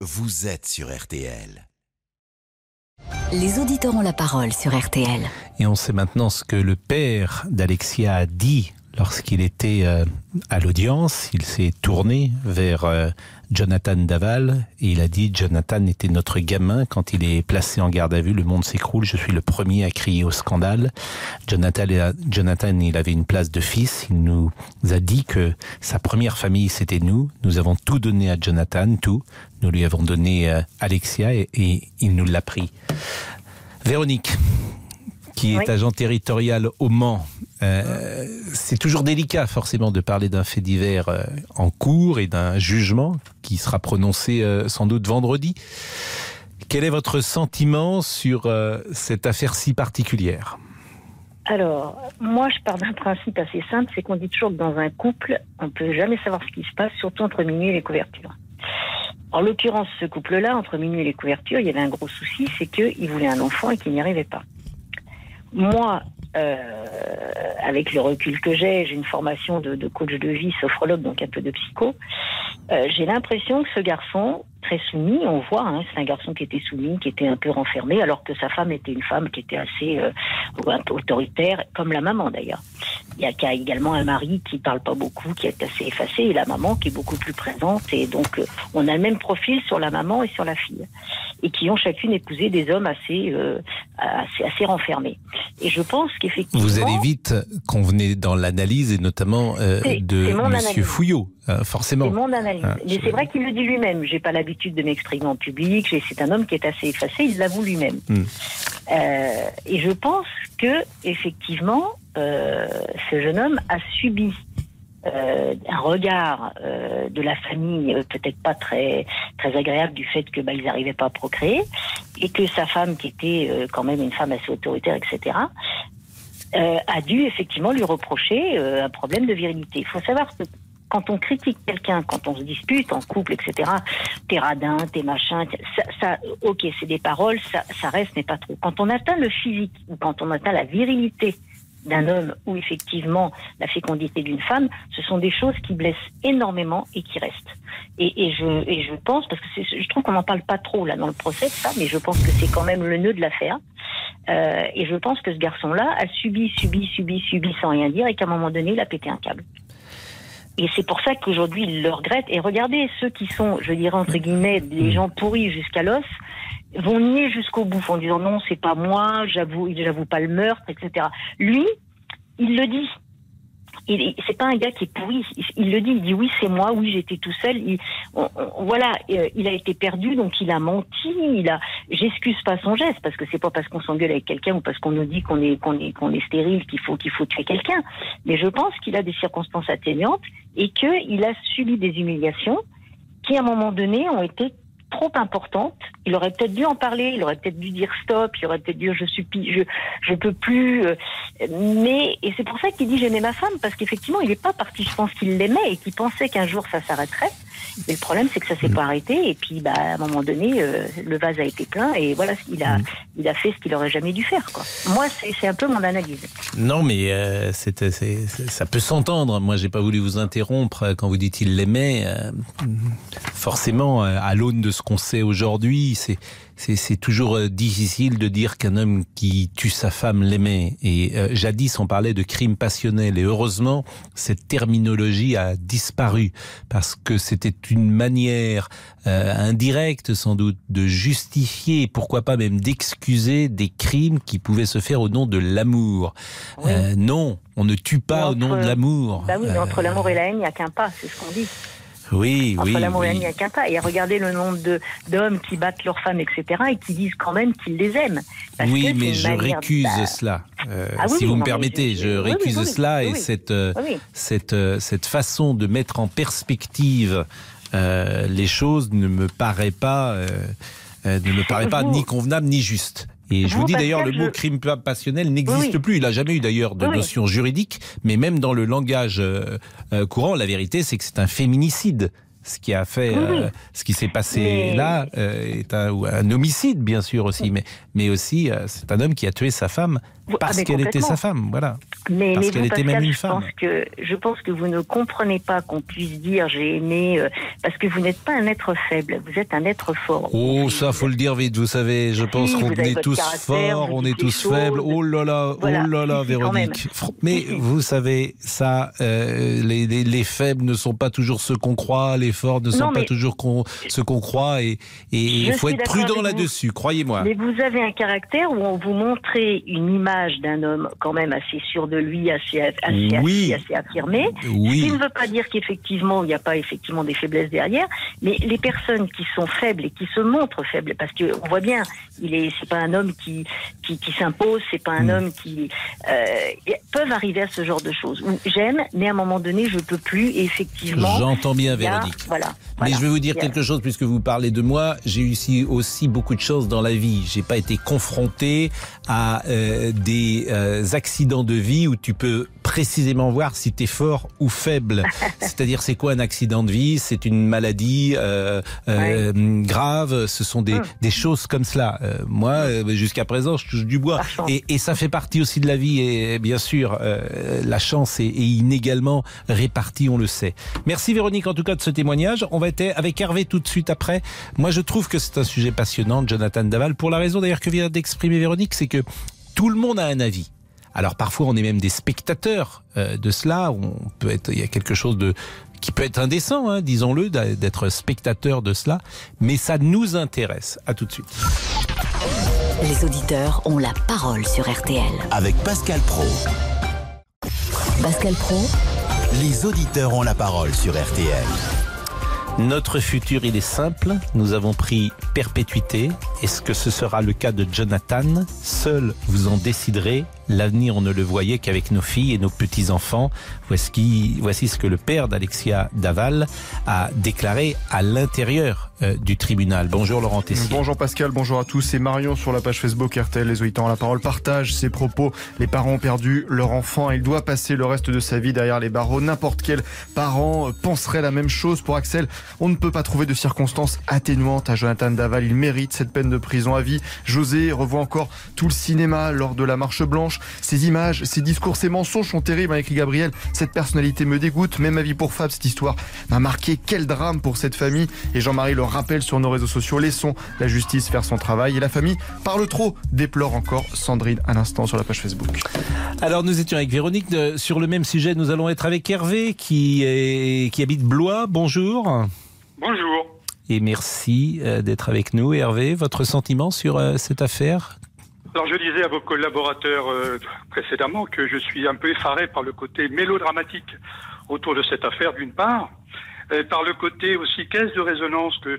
vous êtes sur RTL. Les auditeurs ont la parole sur RTL. Et on sait maintenant ce que le père d'Alexia a dit lorsqu'il était à l'audience. Il s'est tourné vers Jonathan Daval et il a dit « Jonathan était notre gamin. Quand il est placé en garde à vue, le monde s'écroule. Je suis le premier à crier au scandale. » Jonathan, il avait une place de fils. Il nous a dit que sa première famille, c'était nous. Nous avons tout donné à Jonathan, tout. Nous lui avons donné Alexia et il nous l'a pris. Véronique, qui est agent territorial au Mans. C'est toujours délicat forcément de parler d'un fait divers en cours et d'un jugement qui sera prononcé sans doute vendredi. Quel est votre sentiment sur cette affaire si particulière ? Alors, moi je pars d'un principe assez simple, c'est qu'on dit toujours que dans un couple, on ne peut jamais savoir ce qui se passe, surtout entre minuit et les couvertures. En l'occurrence, ce couple-là, entre minuit et les couvertures, il y avait un gros souci, c'est qu'il voulait un enfant et qu'il n'y arrivait pas. Moi, avec le recul que j'ai une formation de coach de vie, sophrologue, donc un peu de psycho. J'ai l'impression que ce garçon, très soumis, on voit, c'est un garçon qui était soumis, qui était un peu renfermé, alors que sa femme était une femme qui était assez un peu autoritaire, comme la maman d'ailleurs. Il y a également un mari qui parle pas beaucoup, qui est assez effacé, et la maman qui est beaucoup plus présente. Et donc, on a le même profil sur la maman et sur la fille, et qui ont chacune épousé des hommes assez renfermés. Et je pense qu'effectivement... Vous allez vite convenez dans l'analyse, et notamment de Monsieur Fouillot, forcément. C'est mon analyse. Mais c'est vrai qu'il le dit lui-même. J'ai pas l'habitude de m'exprimer en public. C'est un homme qui est assez effacé. Il l'avoue lui-même. Et je pense que effectivement, ce jeune homme a subi un regard de la famille peut-être pas très très agréable du fait que ils n'arrivaient pas à procréer, et que sa femme, qui était quand même une femme assez autoritaire, etc., a dû effectivement lui reprocher un problème de virilité. Il faut savoir que quand on critique quelqu'un, quand on se dispute en couple, etc., t'es radin, t'es machin, ça, ok, c'est des paroles, ça reste, mais pas trop. Quand on atteint le physique, ou quand on atteint la virilité d'un homme, ou effectivement la fécondité d'une femme, ce sont des choses qui blessent énormément et qui restent. Et je pense, parce que je trouve qu'on n'en parle pas trop là dans le procès de ça, mais je pense que c'est quand même le nœud de l'affaire. Et je pense que ce garçon-là a subi sans rien dire, et qu'à un moment donné, il a pété un câble. Et c'est pour ça qu'aujourd'hui, il le regrette. Et regardez, ceux qui sont, je dirais entre guillemets, des gens pourris jusqu'à l'os, vont nier jusqu'au bout en disant non, c'est pas moi, j'avoue pas le meurtre, etc. Lui, il le dit. C'est pas un gars qui est pourri. Il le dit, il dit oui, c'est moi, oui, j'étais tout seul. Il a été perdu, donc il a menti. J'excuse pas son geste, parce que c'est pas parce qu'on s'engueule avec quelqu'un ou parce qu'on nous dit qu'on est stérile qu'il faut tuer quelqu'un. Mais je pense qu'il a des circonstances atténuantes et qu'il a subi des humiliations qui, à un moment donné, ont été trop importante. Il aurait peut-être dû en parler, il aurait peut-être dû dire stop, il aurait peut-être dû dire je peux plus. Et c'est pour ça qu'il dit j'aimais ma femme, parce qu'effectivement il n'est pas parti. Je pense qu'il l'aimait et qu'il pensait qu'un jour ça s'arrêterait. Mais le problème c'est que ça s'est pas arrêté, et puis à un moment donné le vase a été plein, et voilà, il a fait ce qu'il aurait jamais dû faire, quoi. Moi c'est un peu mon analyse. Non, mais ça peut s'entendre. Moi j'ai pas voulu vous interrompre quand vous dites il l'aimait. Forcément, à l'aune de ce qu'on sait aujourd'hui, c'est toujours difficile de dire qu'un homme qui tue sa femme l'aimait. Et jadis, on parlait de crime passionnel. Et heureusement, cette terminologie a disparu, parce que c'était une manière indirecte, sans doute, de justifier, pourquoi pas même d'excuser des crimes qui pouvaient se faire au nom de l'amour. Oui. Non, on ne tue pas au nom de l'amour. Oui, mais entre l'amour et la haine, il n'y a qu'un pas, c'est ce qu'on dit. Oui, entre l'amour et la haine, il n'y a qu'un pas. Et regardez le nombre d'hommes qui battent leurs femmes, etc., et qui disent quand même qu'ils les aiment. Oui, mais je récuse cela. Si vous me permettez, je récuse cela. Et cette façon de mettre en perspective les choses ne me paraît pas ni convenable ni juste. Et je vous dis d'ailleurs, le mot crime passionnel n'existe plus. Il n'a jamais eu d'ailleurs de notion juridique, mais même dans le langage courant, la vérité c'est que c'est un féminicide. Ce qui a fait, ce qui s'est passé là est un homicide, bien sûr aussi, mais aussi c'est un homme qui a tué sa femme parce qu'elle était sa femme, voilà. Parce qu'elle était même une femme. Je pense que vous ne comprenez pas qu'on puisse dire j'ai aimé, parce que vous n'êtes pas un être faible, vous êtes un être fort. Oh, ça faut le dire vite, vous savez, je pense qu'on est tous forts, on est tous faibles. Oh là là, Véronique. Mais vous savez, ça, les faibles ne sont pas toujours ceux qu'on croit, les forts ne sont pas toujours ceux qu'on croit, et il faut être prudent là-dessus, croyez-moi. Mais vous avez un caractère où on vous montrait une image d'un homme quand même assez sûr de lui, assez affirmé. Oui. Ce qui ne veut pas dire qu'effectivement, il n'y a pas effectivement des faiblesses derrière, mais les personnes qui sont faibles et qui se montrent faibles, parce qu'on voit bien, c'est pas un homme qui s'impose, c'est pas un homme qui peuvent arriver à ce genre de choses. Où j'aime, mais à un moment donné, je peux plus, et effectivement. J'entends bien, Véronique. Mais je vais vous dire quelque chose, puisque vous parlez de moi. J'ai eu aussi beaucoup de choses dans la vie. J'ai pas été confronté à des accidents de vie où tu peux précisément voir si tu es fort ou faible. C'est-à-dire, c'est quoi un accident de vie? C'est une maladie grave. Ce sont des choses comme cela. Moi, jusqu'à présent, je touche du bois. Et ça fait partie aussi de la vie. Et bien sûr, la chance est inégalement répartie, on le sait. Merci Véronique, en tout cas, de ce témoignage. On va être avec Hervé tout de suite après. Moi, je trouve que c'est un sujet passionnant, Jonathan Daval, pour la raison d'ailleurs que vient d'exprimer Véronique, c'est que tout le monde a un avis. Alors parfois on est même des spectateurs de cela. Il y a quelque chose qui peut être indécent, disons-le, d'être spectateur de cela. Mais ça nous intéresse. À tout de suite. Les auditeurs ont la parole sur RTL. Avec Pascal Praud. Pascal Praud. Les auditeurs ont la parole sur RTL. Notre futur, il est simple. Nous avons pris perpétuité. Est-ce que ce sera le cas de Jonathan? Seul vous en déciderez. L'avenir, on ne le voyait qu'avec nos filles et nos petits-enfants. Voici ce que le père d'Alexia Daval a déclaré à l'intérieur du tribunal. Bonjour Laurent Tessier. Bonjour Pascal, bonjour à tous. C'est Marion sur la page Facebook RTL. Les auditeurs ont la parole partagent ses propos. Les parents ont perdu leur enfant. Il doit passer le reste de sa vie derrière les barreaux. N'importe quel parent penserait la même chose. Pour Axel, on ne peut pas trouver de circonstances atténuantes à Jonathan Daval. Il mérite cette peine de prison à vie. José revoit encore tout le cinéma lors de la marche blanche. Ces images, ces discours, ces mensonges sont terribles, a écrit Gabriel. Cette personnalité me dégoûte. Même avis pour Fab, cette histoire m'a marqué. Quel drame pour cette famille. Et Jean-Marie le rappelle sur nos réseaux sociaux. Laissons la justice faire son travail. Et la famille parle trop, déplore encore Sandrine à l'instant sur la page Facebook. Alors nous étions avec Véronique. Sur le même sujet, nous allons être avec Hervé qui habite Blois. Bonjour. Bonjour. Et merci d'être avec nous. Hervé, votre sentiment sur cette affaire ? Alors je disais à vos collaborateurs précédemment que je suis un peu effaré par le côté mélodramatique autour de cette affaire d'une part, et par le côté aussi caisse de résonance que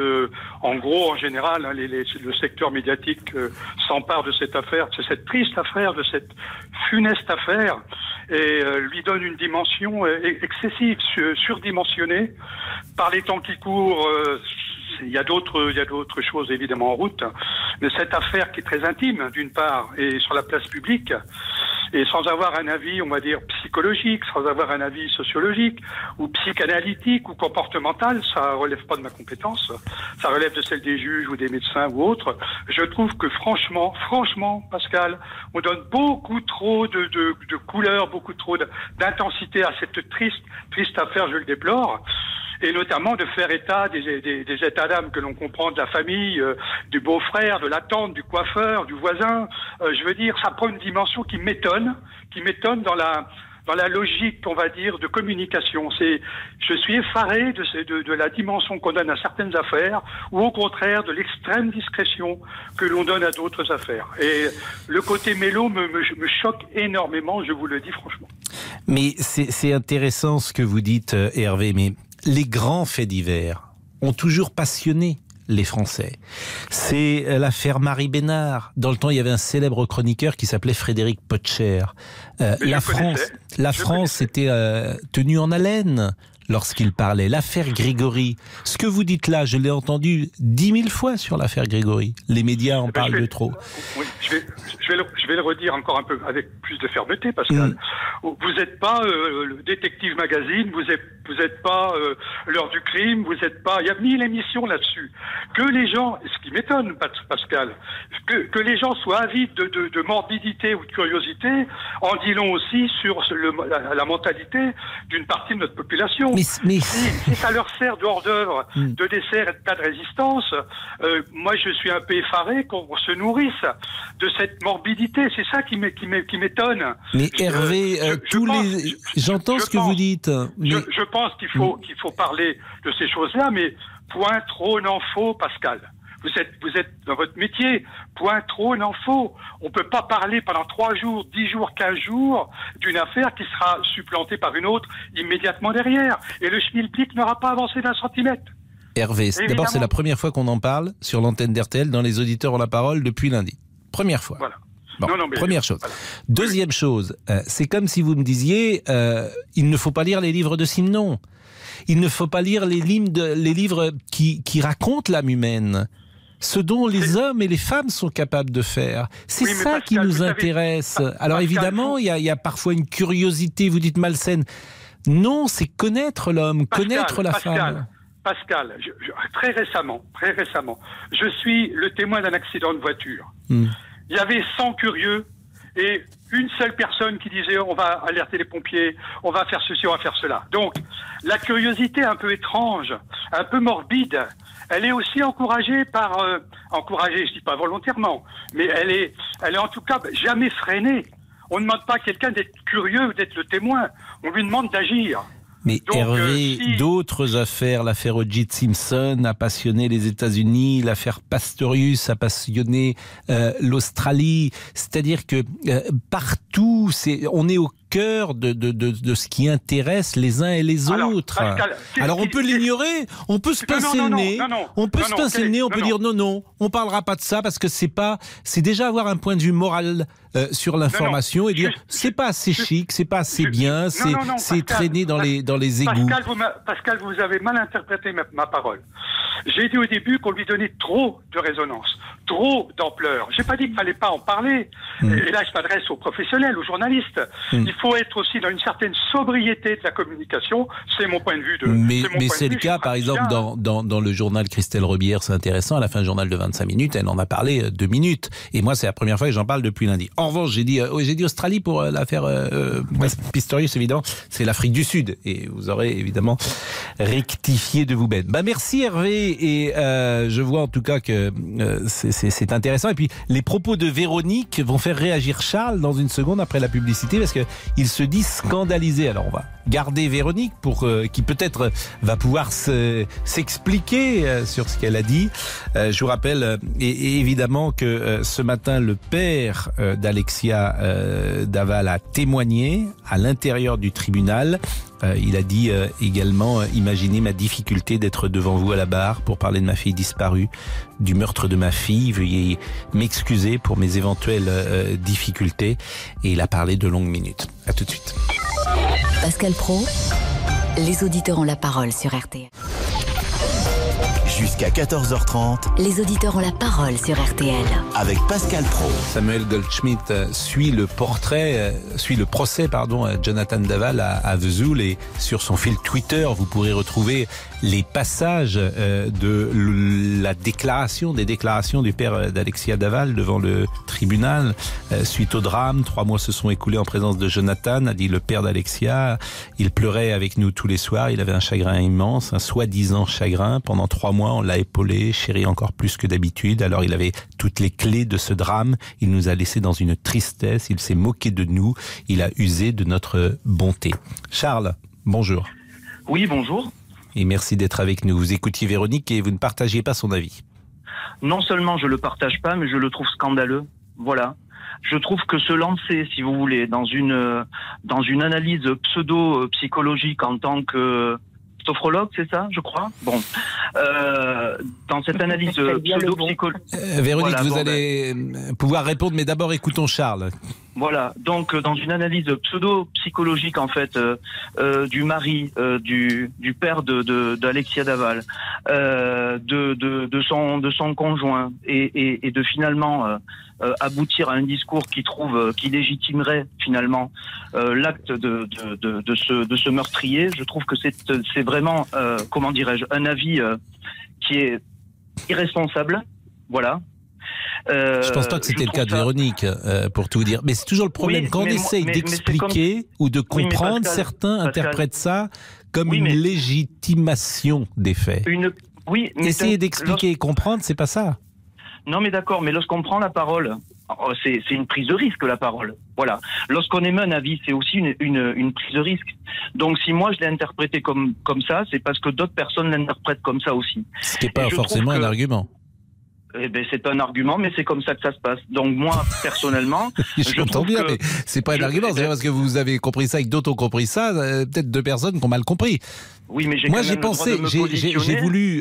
en gros, en général, le secteur médiatique s'empare de cette affaire, de cette triste affaire, de cette funeste affaire, et lui donne une dimension excessive, surdimensionnée, par les temps qui courent. Il y a d'autres choses évidemment en route, mais cette affaire qui est très intime d'une part et sur la place publique et sans avoir un avis, on va dire psychologique, sans avoir un avis sociologique ou psychanalytique ou comportemental, ça relève pas de ma compétence, ça relève de celle des juges ou des médecins ou autres. Je trouve que franchement, Pascal, on donne beaucoup trop de couleurs, beaucoup trop d'intensité à cette triste affaire, je le déplore. Et notamment de faire état des états d'âme que l'on comprend de la famille, du beau-frère, de la tante, du coiffeur, du voisin. Je veux dire, ça prend une dimension qui m'étonne dans la logique, on va dire, de communication. Je suis effaré de la dimension qu'on donne à certaines affaires, ou au contraire de l'extrême discrétion que l'on donne à d'autres affaires. Et le côté mélo me choque énormément, je vous le dis franchement. Mais c'est intéressant ce que vous dites, Hervé, mais les grands faits divers ont toujours passionné les Français. C'est l'affaire Marie Bénard. Dans le temps, il y avait un célèbre chroniqueur qui s'appelait Frédéric Potcher. La France était tenue en haleine lorsqu'il parlait. L'affaire Grégory. Ce que vous dites là, je l'ai entendu 10 000 fois sur l'affaire Grégory. Les médias en parlent de trop. Oui, je vais le redire encore un peu avec plus de fermeté, Pascal. Vous n'êtes pas le Détective Magazine, vous n'êtes vous n'êtes pas l'heure du crime, vous n'êtes pas... Il y a 1000 émissions là-dessus. Que les gens, ce qui m'étonne, Pascal, que les gens soient avides de morbidité ou de curiosité, en dit long aussi sur la mentalité d'une partie de notre population. Mais... Si ça leur sert de hors-d'œuvre, de dessert et de plat de résistance, moi je suis un peu effaré qu'on se nourrisse de cette morbidité. C'est ça qui m'étonne. Mais Hervé, j'entends ce que vous dites. Mais... Je pense qu'il faut parler de ces choses-là, mais point trop n'en faut, Pascal. Vous êtes dans votre métier, point trop n'en faut. On ne peut pas parler pendant 3 jours, 10 jours, 15 jours d'une affaire qui sera supplantée par une autre immédiatement derrière. Et le schmilblick n'aura pas avancé d'un centimètre. Hervé, d'abord c'est la première fois qu'on en parle sur l'antenne d'RTL dans Les Auditeurs ont la parole depuis lundi. Première fois. Voilà. Bon, première chose. Voilà. Deuxième chose, c'est comme si vous me disiez il ne faut pas lire les livres de Simon. Il ne faut pas lire les livres qui racontent l'âme humaine. Ce dont les hommes et les femmes sont capables de faire. C'est ça Pascal, qui nous intéresse. Alors évidemment, il y a parfois une curiosité, vous dites malsaine. Non, c'est connaître l'homme, connaître la femme. Pascal, très récemment, je suis le témoin d'un accident de voiture. Il y avait 100 curieux et une seule personne qui disait on va alerter les pompiers, on va faire ceci, on va faire cela. Donc, la curiosité un peu étrange, un peu morbide, elle est aussi encouragée je dis pas volontairement, mais elle est en tout cas jamais freinée. On ne demande pas à quelqu'un d'être curieux ou d'être le témoin, on lui demande d'agir. Mais donc, Hervé, d'autres affaires, l'affaire O.J. Simpson a passionné les États-Unis, l'affaire Pastorius a passionné l'Australie. C'est-à-dire que partout, on est au cœur de ce qui intéresse les uns et les autres. Pascal, alors on peut l'ignorer, on peut se pincer le nez, on peut dire non, on parlera pas de ça parce que c'est déjà avoir un point de vue moral sur l'information et dire c'est pas assez chic, c'est pas assez bien, c'est traîner dans les égouts. Pascal, vous avez mal interprété ma parole. J'ai dit au début qu'on lui donnait trop de résonance, trop d'ampleur. J'ai pas dit qu'il fallait pas en parler. Et là, je m'adresse aux professionnels, aux journalistes. Il faut être aussi dans une certaine sobriété de la communication. C'est mon point de vue. Mais c'est le cas, par exemple, dans le journal Christelle Rebière, c'est intéressant. À la fin du journal de 25 minutes, elle en a parlé 2 minutes. Et moi, c'est la première fois que j'en parle depuis lundi. En revanche, j'ai dit Australie pour l'affaire Pistorius, évidemment. C'est l'Afrique du Sud. Et vous aurez évidemment rectifié de vous-même. Merci Hervé. Et je vois en tout cas que c'est intéressant. Et puis, les propos de Véronique vont faire réagir Charles dans une seconde après la publicité parce qu'il se dit scandalisé. Alors, on va garder Véronique pour qui peut-être va pouvoir s'expliquer sur ce qu'elle a dit. Je vous rappelle et évidemment que ce matin, le père d'Alexia Daval a témoigné à l'intérieur du tribunal. Il a dit également « Imaginez ma difficulté d'être devant vous à la barre pour parler de ma fille disparue, du meurtre de ma fille. Veuillez m'excuser pour mes éventuelles difficultés. » Et il a parlé de longues minutes. À tout de suite. Pascal Praud, les auditeurs ont la parole sur RTL. Jusqu'à 14h30, les auditeurs ont la parole sur RTL. Avec Pascal Praud. Samuel Goldschmidt suit le procès, Jonathan Daval à Vesoul, et sur son fil Twitter, vous pourrez retrouver les passages des déclarations du père d'Alexia Daval devant le tribunal suite au drame. 3 mois se sont écoulés en présence de Jonathan, a dit le père d'Alexia. Il pleurait avec nous tous les soirs. Il avait un chagrin immense, un soi-disant chagrin. Pendant 3 mois, on l'a épaulé, chéri encore plus que d'habitude. Alors il avait toutes les clés de ce drame. Il nous a laissés dans une tristesse. Il s'est moqué de nous. Il a usé de notre bonté. Charles, bonjour. Oui, bonjour. Et merci d'être avec nous. Vous écoutiez Véronique et vous ne partagiez pas son avis. Non seulement je le partage pas, mais je le trouve scandaleux. Voilà. Je trouve que se lancer, si vous voulez, dans une analyse pseudo-psychologique en tant que sophrologue, c'est ça, je crois. Bon, dans cette analyse pseudo-psychologique. Véronique, vous allez pouvoir répondre, mais d'abord écoutons Charles. Voilà, donc dans une analyse pseudo-psychologique en fait du mari, du père d'Alexia Daval, de son conjoint et de finalement aboutir à un discours qui légitimerait finalement l'acte de ce meurtrier. Je trouve que c'est vraiment comment dirais-je, un avis qui est irresponsable. Voilà. Je pense pas que c'était le cas de Véronique, pour tout dire. Mais c'est toujours le problème. Quand on essaye d'expliquer ou de comprendre, certains interprètent ça comme une légitimation des faits. Essayer d'expliquer et comprendre, c'est pas ça. Non, mais d'accord, mais lorsqu'on prend la parole, c'est une prise de risque, la parole. Voilà. Lorsqu'on émet un avis, c'est aussi une prise de risque. Donc, si moi je l'ai interprété comme ça, c'est parce que d'autres personnes l'interprètent comme ça aussi. Ce qui n'est pas forcément un argument. Eh ben, c'est pas un argument, mais c'est comme ça que ça se passe. Donc moi, personnellement, je comprends bien, mais c'est pas un argument. C'est parce que vous avez compris ça et que d'autres ont compris ça. Peut-être deux personnes qui ont mal compris. Oui, mais moi, j'ai pensé, j'ai voulu.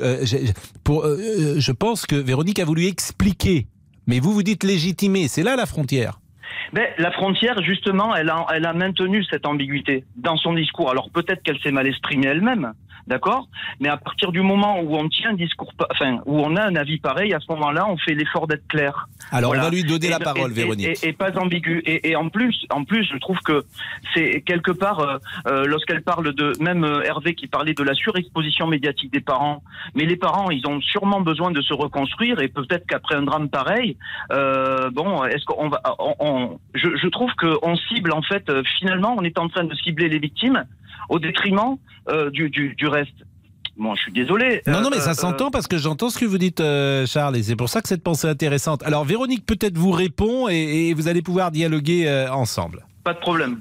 Je pense que Véronique a voulu expliquer, mais vous dites légitimer. C'est là la frontière. Mais la frontière, justement, elle a maintenu cette ambiguïté dans son discours. Alors peut-être qu'elle s'est mal exprimée elle-même. D'accord ? Mais à partir du moment où on tient un discours, où on a un avis pareil, à ce moment-là, on fait l'effort d'être clair. Alors, voilà. On va lui donner la parole, Véronique. Et pas ambigu. Et en plus, je trouve que c'est quelque part, lorsqu'elle parle même Hervé qui parlait de la surexposition médiatique des parents, mais les parents, ils ont sûrement besoin de se reconstruire et peut-être qu'après un drame pareil, est-ce qu'on va, je trouve qu'on cible, en fait, finalement, on est en train de cibler les victimes au détriment du reste. Bon, je suis désolé. Non, mais ça s'entend parce que j'entends ce que vous dites, Charles, et c'est pour ça que cette pensée est intéressante. Alors, Véronique peut-être vous répond et vous allez pouvoir dialoguer ensemble. Pas de problème.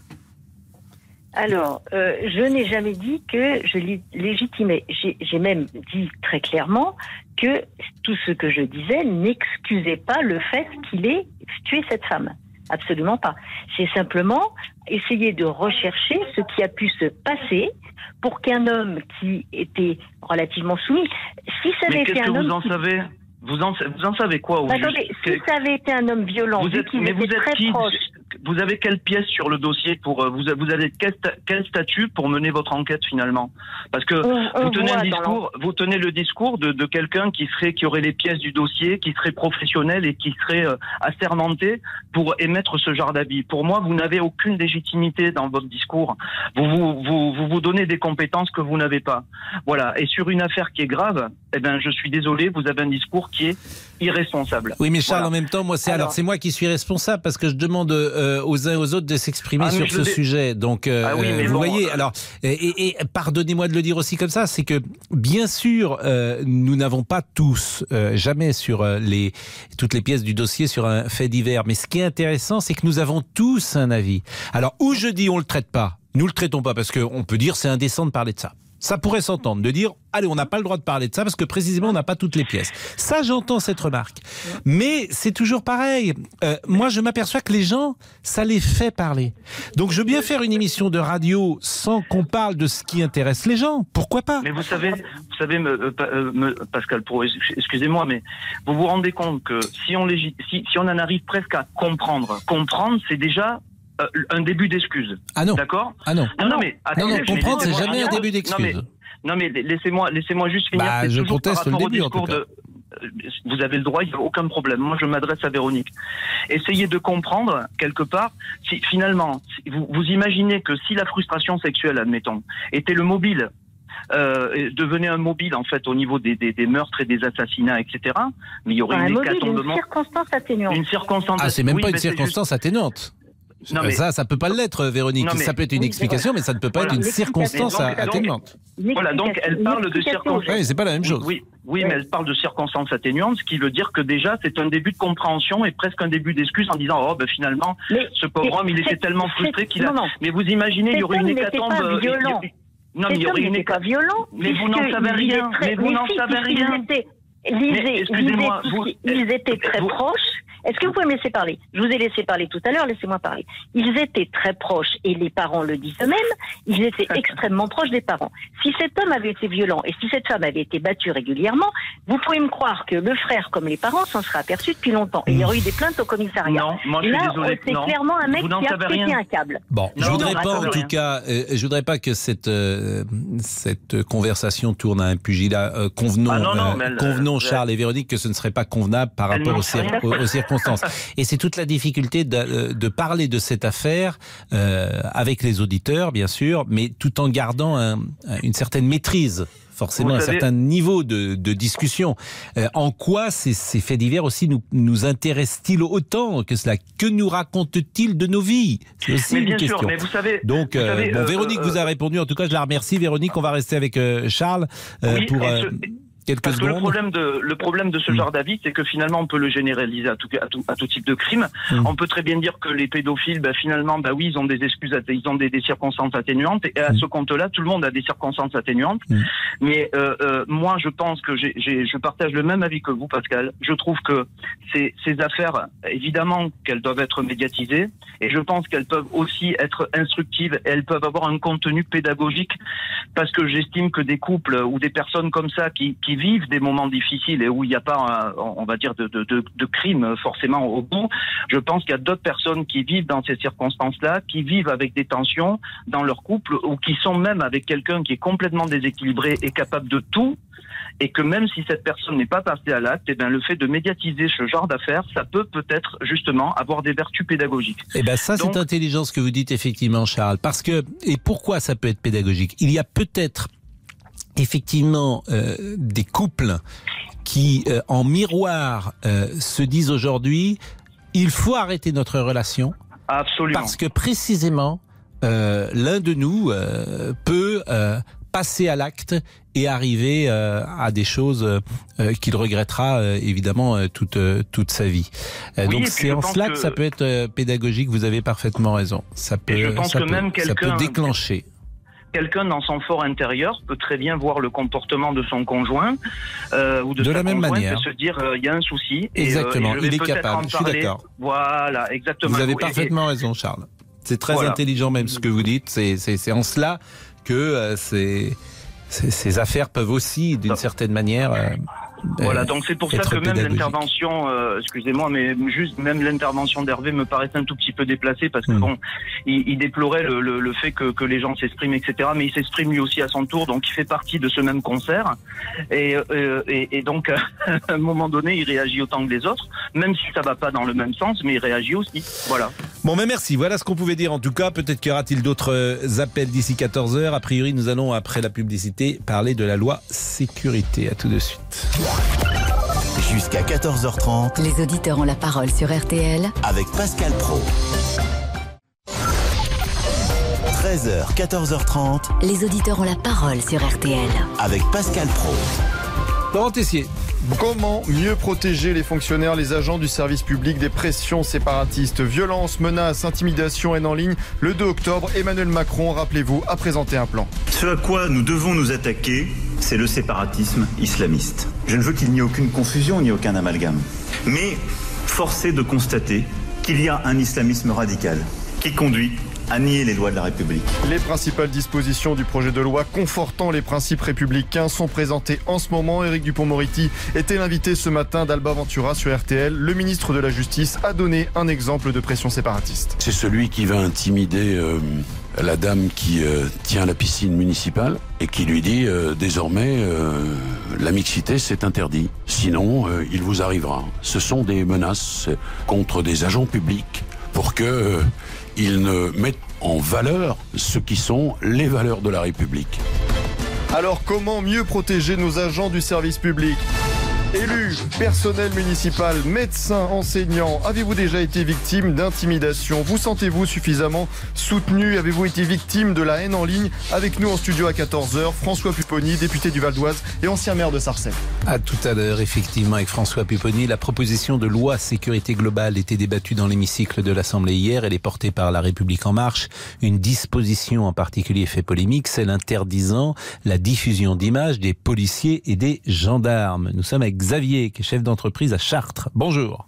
Alors, je n'ai jamais dit que je légitimais. J'ai même dit très clairement que tout ce que je disais n'excusait pas le fait qu'il ait tué cette femme. Absolument pas. C'est simplement essayer de rechercher ce qui a pu se passer pour qu'un homme qui était relativement soumis, si ça avait été un homme... Mais qu'est-ce que vous en savez ? Vous en savez quoi au juste ? Si ça avait été un homme violent, vous êtes très proche... Vous avez quelle pièce sur le dossier pour vous avez quel statut pour mener votre enquête finalement ? Parce que vous tenez le discours de quelqu'un qui aurait les pièces du dossier, qui serait professionnel et qui serait assermenté pour émettre ce genre d'avis. Pour moi, vous n'avez aucune légitimité dans votre discours. Vous donnez des compétences que vous n'avez pas. Voilà. Et sur une affaire qui est grave, eh ben je suis désolé, vous avez un discours qui est irresponsable. Oui, mais Charles, en même temps, moi c'est moi qui suis responsable parce que je demande aux uns et aux autres de s'exprimer sur ce sujet. Donc, vous voyez, alors, et pardonnez-moi de le dire aussi comme ça, c'est que, bien sûr, nous n'avons pas tous, jamais sur toutes les pièces du dossier sur un fait divers, mais ce qui est intéressant, c'est que nous avons tous un avis. Alors, où je dis on le traite pas, nous le traitons pas, parce qu'on peut dire c'est indécent de parler de ça. Ça pourrait s'entendre, de dire, allez, on n'a pas le droit de parler de ça parce que précisément, on n'a pas toutes les pièces. Ça, j'entends cette remarque. Mais c'est toujours pareil. Moi, je m'aperçois que les gens, ça les fait parler. Donc, je veux bien faire une émission de radio sans qu'on parle de ce qui intéresse les gens. Pourquoi pas ? Mais vous savez, Pascal Praud, excusez-moi, mais vous vous rendez compte que si on en arrive presque à comprendre, c'est déjà... un début d'excuse. Ah non. D'accord ? Ah non. Non, mais attendez, comprendre, c'est jamais un début d'excuse. Non, mais laissez-moi juste finir. C'est je conteste le début, en tout cas. Vous avez le droit, il n'y a aucun problème. Moi, je m'adresse à Véronique. Essayez de comprendre, quelque part, si finalement, vous imaginez que si la frustration sexuelle, admettons, était le mobile, devenait un mobile, en fait, au niveau des meurtres et des assassinats, etc., mais il y aurait une circonstance atténuante. Une circonstance. Ah, c'est même pas une circonstance atténuante. Non, mais ça peut pas l'être, Véronique. Ça peut être une explication, mais ça ne peut pas être une circonstance atténuante. Voilà, donc elle parle de circonstance. Oui, c'est pas la même chose. Oui, mais elle parle de circonstance atténuante, ce qui veut dire que déjà c'est un début de compréhension et presque un début d'excuse en disant finalement ce pauvre homme il était tellement frustré qu'il a. Mais vous imaginez il y aurait une hécatombe. Non, mais il y aurait une hécatombe violent. Mais vous n'en savez rien. Mais vous n'en savez rien. Ils étaient très proches. Est-ce que vous pouvez me laisser parler? Je vous ai laissé parler tout à l'heure, laissez-moi parler. Ils étaient très proches, et les parents le disent eux-mêmes, ils étaient extrêmement proches des parents. Si cet homme avait été violent, et si cette femme avait été battue régulièrement, vous pouvez me croire que le frère, comme les parents, s'en seraient aperçus depuis longtemps. Et il y aurait eu des plaintes au commissariat. Non, moi je suis désolé. C'est clairement un mec qui a pété un câble. Bon, Non, je voudrais non, pas, en tout cas, je voudrais pas que cette conversation tourne à un pugilat. Convenons, Charles et Véronique, que ce ne serait pas convenable par rapport aux circonstances. Et c'est toute la difficulté de parler de cette affaire avec les auditeurs, bien sûr, mais tout en gardant une certaine maîtrise. Forcément, un certain niveau de discussion. En quoi ces faits divers aussi nous intéressent-ils autant que cela? Que nous racontent-ils de nos vies? C'est aussi une question. Sûr, mais vous savez, Véronique vous a répondu. En tout cas, je la remercie. Véronique, on va rester avec Charles pour quelques secondes. Que le problème de ce genre d'avis, c'est que finalement, on peut le généraliser à tout type de crime. On peut très bien dire que les pédophiles, finalement, oui, ils ont des excuses, ils ont des circonstances atténuantes. Et à ce compte-là, tout le monde a des circonstances atténuantes. Mais moi, je pense que je partage le même avis que vous, Pascal. Je trouve que ces affaires, évidemment, qu'elles doivent être médiatisées. Et je pense qu'elles peuvent aussi être instructives. Et elles peuvent avoir un contenu pédagogique. Parce que j'estime que des couples ou des personnes comme ça qui vivent des moments difficiles et où il n'y a pas, on va dire, de crime forcément au bout. Je pense qu'il y a d'autres personnes qui vivent dans ces circonstances-là, qui vivent avec des tensions dans leur couple ou qui sont même avec quelqu'un qui est complètement déséquilibré et capable de tout. Et que même si cette personne n'est pas passée à l'acte, le fait de médiatiser ce genre d'affaires, ça peut peut-être justement avoir des vertus pédagogiques. C'est intelligent ce que vous dites effectivement, Charles. Et pourquoi ça peut être pédagogique? Il y a peut-être effectivement des couples qui, en miroir, se disent aujourd'hui, il faut arrêter notre relation. Absolument. Parce que précisément, l'un de nous peut passer à l'acte et arriver à des choses qu'il regrettera évidemment toute sa vie. Donc c'est en cela que ça peut être pédagogique, vous avez parfaitement raison. Ça peut déclencher. Quelqu'un dans son fort intérieur peut très bien voir le comportement de son conjoint ou de sa la même conjointe manière. Et se dire il y a un souci. Exactement, il est capable, je suis d'accord. Voilà, exactement. Vous avez parfaitement raison, Charles. C'est très intelligent même ce que vous dites. C'est en cela que ces affaires peuvent aussi, d'une certaine manière... Voilà, donc c'est pour ça que même l'intervention, excusez-moi, mais juste même l'intervention d'Hervé me paraît un tout petit peu déplacée parce que il déplorait le fait que les gens s'expriment, etc. Mais il s'exprime lui aussi à son tour, donc il fait partie de ce même concert. Et donc, à un moment donné, il réagit autant que les autres, même si ça va pas dans le même sens, mais il réagit aussi. Voilà. Bon, mais merci. Voilà ce qu'on pouvait dire en tout cas. Peut-être qu'il y aura-t-il d'autres appels d'ici 14h. A priori, nous allons, après la publicité, parler de la loi sécurité. À tout de suite. Jusqu'à 14h30. Les auditeurs ont la parole sur RTL avec Pascal Praud. 13h, 14h30. Les auditeurs ont la parole sur RTL avec Pascal Praud. Laurent Tessier. Comment mieux protéger les fonctionnaires, les agents du service public des pressions séparatistes? Violences, menaces, intimidations, haine en ligne. Le 2 octobre, Emmanuel Macron, rappelez-vous, a présenté un plan. Ce à quoi nous devons nous attaquer, c'est le séparatisme islamiste. Je ne veux qu'il n'y ait aucune confusion ni aucun amalgame. Mais force est de constater qu'il y a un islamisme radical qui conduit à nier les lois de la République. Les principales dispositions du projet de loi confortant les principes républicains sont présentées en ce moment. Éric Dupond-Moretti était l'invité ce matin d'Alba Ventura sur RTL. Le ministre de la Justice a donné un exemple de pression séparatiste. C'est celui qui va intimider la dame qui tient la piscine municipale et qui lui dit désormais la mixité c'est interdit. Sinon il vous arrivera. Ce sont des menaces contre des agents publics pour que ils ne mettent en valeur ce qui sont les valeurs de la République. Alors comment mieux protéger nos agents du service public ? Élus, personnel municipal, médecins, enseignants, avez-vous déjà été victime d'intimidation? Vous sentez-vous suffisamment soutenu? Avez-vous été victime de la haine en ligne? Avec nous en studio à 14h, François Pupponi, député du Val d'Oise et ancien maire de Sarcelles. À tout à l'heure, effectivement, avec François Pupponi. La proposition de loi sécurité globale était débattue dans l'hémicycle de l'Assemblée hier. Elle est portée par La République En Marche. Une disposition en particulier fait polémique, celle interdisant la diffusion d'images des policiers et des gendarmes. Nous sommes avec Xavier, qui est chef d'entreprise à Chartres. Bonjour.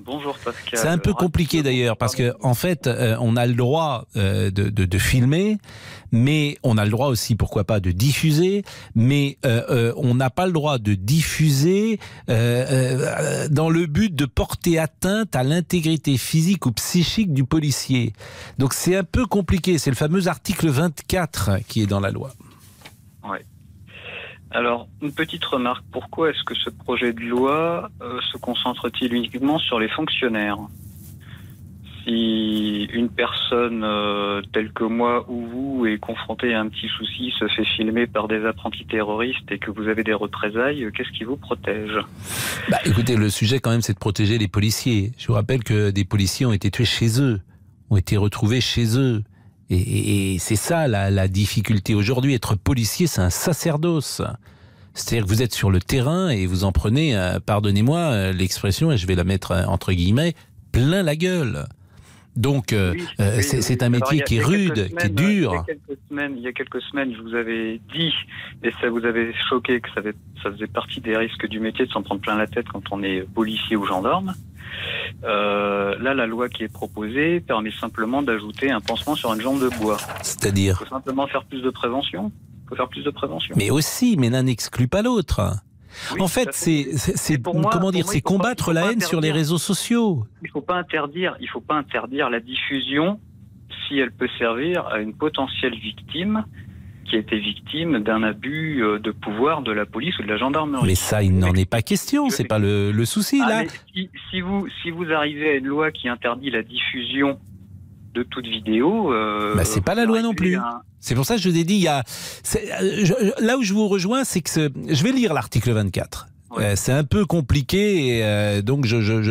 Bonjour Pascal. C'est un peu compliqué d'ailleurs parce que en fait, on a le droit de filmer, mais on a le droit aussi, pourquoi pas, de diffuser, mais on n'a pas le droit de diffuser dans le but de porter atteinte à l'intégrité physique ou psychique du policier. Donc c'est un peu compliqué. C'est le fameux article 24 qui est dans la loi. Ouais. Alors, une petite remarque. Pourquoi est-ce que ce projet de loi se concentre-t-il uniquement sur les fonctionnaires ? Si une personne telle que moi ou vous est confrontée à un petit souci, se fait filmer par des apprentis terroristes et que vous avez des représailles, qu'est-ce qui vous protège ? Écoutez, le sujet quand même, c'est de protéger les policiers. Je vous rappelle que des policiers ont été tués chez eux, ont été retrouvés chez eux. Et c'est ça la difficulté aujourd'hui. Être policier, c'est un sacerdoce. C'est-à-dire que vous êtes sur le terrain et vous en prenez, pardonnez-moi l'expression, et je vais la mettre entre guillemets, plein la gueule. Donc c'est un métier qui est rude, qui est dur. Il y a quelques semaines, je vous avais dit, et ça vous avait choqué, que ça faisait partie des risques du métier de s'en prendre plein la tête quand on est policier ou gendarme. Là, la loi qui est proposée permet simplement d'ajouter un pansement sur une jambe de bois. C'est-à-dire ? Il faut simplement faire plus de prévention. Mais aussi, mais l'un n'exclut pas l'autre. Oui, en fait, c'est combattre la haine sur les réseaux sociaux. Il faut pas interdire la diffusion si elle peut servir à une potentielle victime qui a été victime d'un abus de pouvoir de la police ou de la gendarmerie. Mais ça, il n'en est pas question, c'est pas le souci là. Mais si vous arrivez à une loi qui interdit la diffusion de toute vidéo, c'est pas la loi non plus. C'est pour ça que je vous ai dit, là où je vous rejoins, c'est que je vais lire l'article 24. Ouais. C'est un peu compliqué, et donc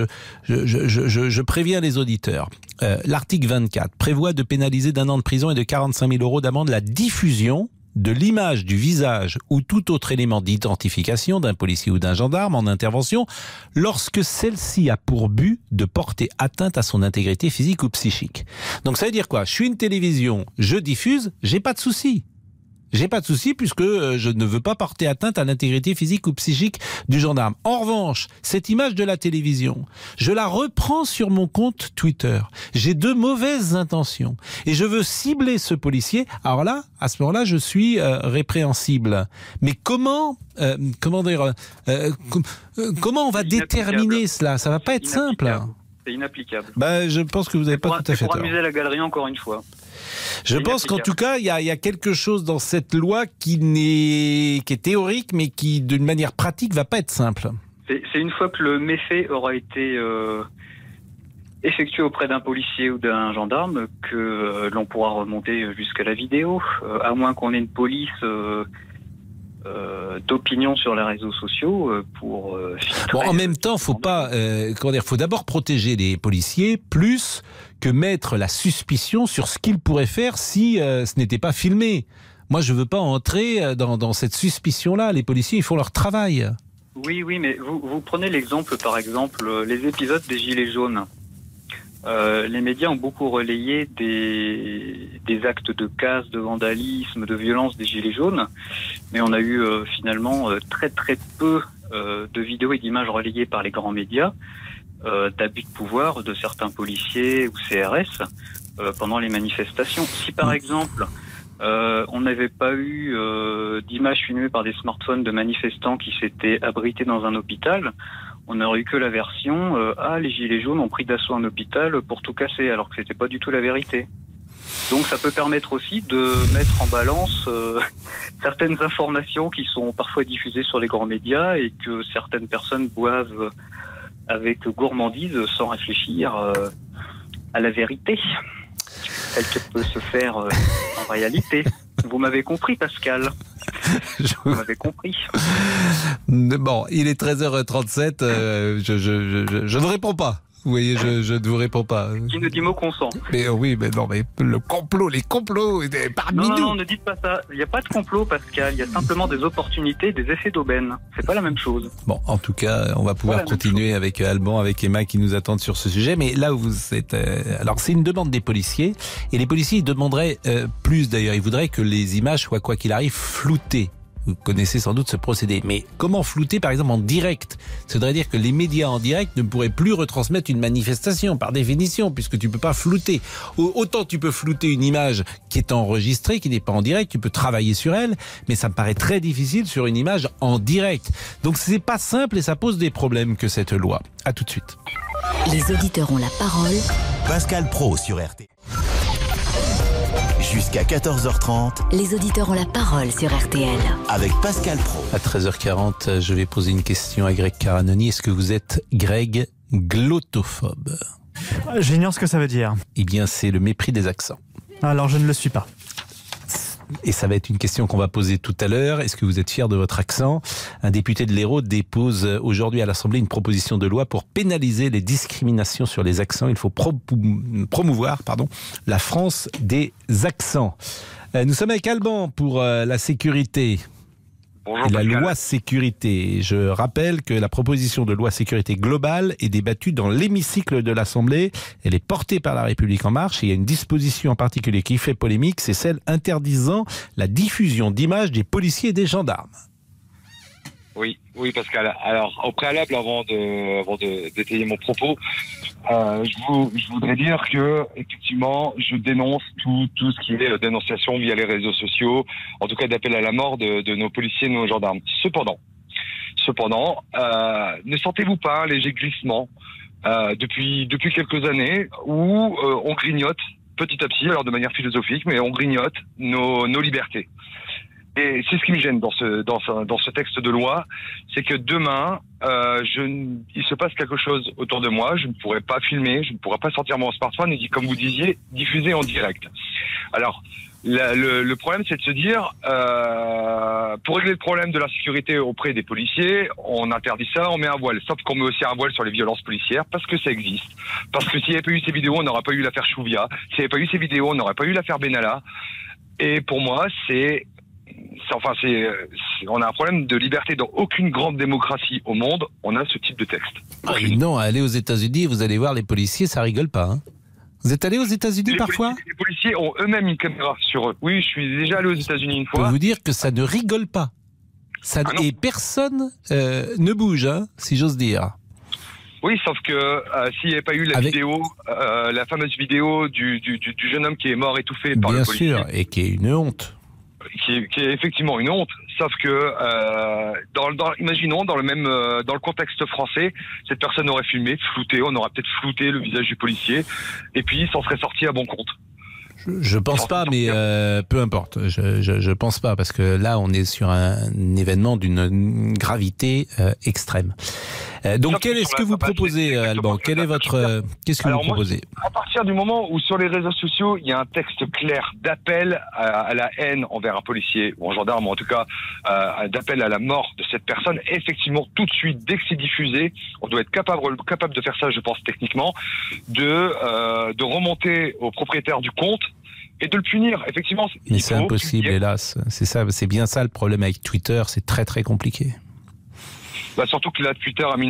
je préviens les auditeurs. L'article 24 prévoit de pénaliser d'1 an de prison et de 45 000 € d'amende la diffusion de l'image, du visage ou tout autre élément d'identification d'un policier ou d'un gendarme en intervention lorsque celle-ci a pour but de porter atteinte à son intégrité physique ou psychique. Donc ça veut dire quoi ? Je suis une télévision, je diffuse, j'ai pas de souci. J'ai pas de souci puisque je ne veux pas porter atteinte à l'intégrité physique ou psychique du gendarme. En revanche, cette image de la télévision, je la reprends sur mon compte Twitter. J'ai de mauvaises intentions et je veux cibler ce policier. Alors là, à ce moment-là, je suis répréhensible. Mais comment on va déterminer cela ? Ça va pas être simple. C'est inapplicable. Je pense que vous n'avez pas tout à fait tort. Pour amuser la galerie, encore une fois. Je pense qu'en tout cas, il y a quelque chose dans cette loi qui est théorique, mais qui, d'une manière pratique, va pas être simple. C'est une fois que le méfait aura été effectué auprès d'un policier ou d'un gendarme que l'on pourra remonter jusqu'à la vidéo, à moins qu'on ait une police d'opinion sur les réseaux sociaux pour filtrer. En même temps, faut d'abord protéger les policiers plus que mettre la suspicion sur ce qu'ils pourraient faire si ce n'était pas filmé. Moi, je veux pas entrer dans cette suspicion-là. Les policiers, ils font leur travail. Oui, mais vous prenez l'exemple, par exemple, les épisodes des Gilets jaunes. Les médias ont beaucoup relayé des actes de casse, de vandalisme, de violence des Gilets jaunes, mais on a eu finalement très très peu de vidéos et d'images relayées par les grands médias d'abus de pouvoir de certains policiers ou CRS pendant les manifestations. Si par exemple on n'avait pas eu d'images filmées par des smartphones de manifestants qui s'étaient abrités dans un hôpital, on n'aurait eu que la version les gilets jaunes ont pris d'assaut un hôpital pour tout casser, alors que c'était pas du tout la vérité. Donc ça peut permettre aussi de mettre en balance certaines informations qui sont parfois diffusées sur les grands médias et que certaines personnes boivent avec gourmandise sans réfléchir à la vérité, telle qu'elle peut se faire en réalité. Vous m'avez compris, Pascal. Vous m'avez compris. Bon, il est 13h37, je ne réponds pas. Vous voyez, je ne vous réponds pas. Qui ne dit mot consent. Mais oui, mais non, mais les complots, parmi nous. Non, ne dites pas ça. Il n'y a pas de complot, Pascal. Il y a simplement des opportunités, des effets d'aubaine. C'est pas la même chose. Bon, en tout cas, on va pouvoir continuer avec Alban, avec Emma qui nous attendent sur ce sujet. Mais là où vous êtes, alors c'est une demande des policiers, et les policiers ils demanderaient plus d'ailleurs. Ils voudraient que les images soient quoi qu'il arrive floutées. Vous connaissez sans doute ce procédé. Mais comment flouter, par exemple, en direct? Ça voudrait dire que les médias en direct ne pourraient plus retransmettre une manifestation, par définition, puisque tu peux pas flouter. Autant tu peux flouter une image qui est enregistrée, qui n'est pas en direct, tu peux travailler sur elle, mais ça me paraît très difficile sur une image en direct. Donc c'est pas simple et ça pose des problèmes que cette loi. À tout de suite. Les auditeurs ont la parole. Pascal Praud sur RT. Jusqu'à 14h30. Les auditeurs ont la parole sur RTL. Avec Pascal Praud. À 13h40, je vais poser une question à Greg Caranoni. Est-ce que vous êtes, Greg, glottophobe? J'ignore ce que ça veut dire. Eh bien, c'est le mépris des accents. Alors, je ne le suis pas. Et ça va être une question qu'on va poser tout à l'heure. Est-ce que vous êtes fier de votre accent? Un député de l'Hérault dépose aujourd'hui à l'Assemblée une proposition de loi pour pénaliser les discriminations sur les accents. Il faut promouvoir la France des accents. Nous sommes avec Alban pour la sécurité. Bonjour, la Pascal. loi sécurité. Je rappelle que la proposition de loi sécurité globale est débattue dans l'hémicycle de l'Assemblée. Elle est portée par La République En Marche et il y a une disposition en particulier qui fait polémique, c'est celle interdisant la diffusion d'images des policiers et des gendarmes. Oui, Pascal. Alors, au préalable, avant de détailler mon propos, je voudrais dire que, effectivement, je dénonce tout ce qui est dénonciation via les réseaux sociaux, en tout cas d'appel à la mort de nos policiers et de nos gendarmes. Cependant, ne sentez-vous pas un léger glissement depuis quelques années où on grignote petit à petit, alors de manière philosophique, mais on grignote nos libertés. Et c'est ce qui me gêne dans ce texte de loi, c'est que demain, il se passe quelque chose autour de moi, je ne pourrai pas filmer, je ne pourrai pas sortir mon smartphone et, comme vous disiez, diffuser en direct. Alors, le problème, c'est de se dire, pour régler le problème de la sécurité auprès des policiers, on interdit ça, on met un voile. Sauf qu'on met aussi un voile sur les violences policières, parce que ça existe. Parce que s'il n'y avait pas eu ces vidéos, on n'aurait pas eu l'affaire Chouvia. S'il n'y avait pas eu ces vidéos, on n'aurait pas eu l'affaire Benalla. Et pour moi, on a un problème de liberté. Dans aucune grande démocratie au monde, on a ce type de texte. Non, allez aux États-Unis, vous allez voir les policiers, ça rigole pas. Hein. Vous êtes allé aux États-Unis parfois? Les policiers ont eux-mêmes une caméra sur eux. Oui, je suis déjà allé aux États-Unis une fois. Je peux vous dire que ça ne rigole pas. Et personne ne bouge, hein, si j'ose dire. Oui, sauf que s'il n'y avait pas eu vidéo, la fameuse vidéo du jeune homme qui est mort étouffé par le policier. Bien sûr, et qui est une honte. Qui est effectivement une honte, sauf que imaginons dans le contexte français, cette personne aurait filmé, flouté, on aurait peut-être flouté le visage du policier, et puis s'en serait sorti à bon compte. Je pense pas, mais peu importe. Je pense pas, parce que là, on est sur un événement d'une gravité extrême. Donc, qu'est-ce que vous proposez, Alban? Qu'est-ce que vous proposez? À partir du moment où sur les réseaux sociaux, il y a un texte clair d'appel à la haine envers un policier ou un gendarme, ou en tout cas d'appel à la mort de cette personne, effectivement, tout de suite, dès que c'est diffusé, on doit être capable de faire ça, je pense, techniquement, de remonter au propriétaire du compte et de le punir, effectivement. Mais c'est impossible, hélas. C'est bien ça le problème avec Twitter, c'est très très compliqué. Surtout que là, Twitter a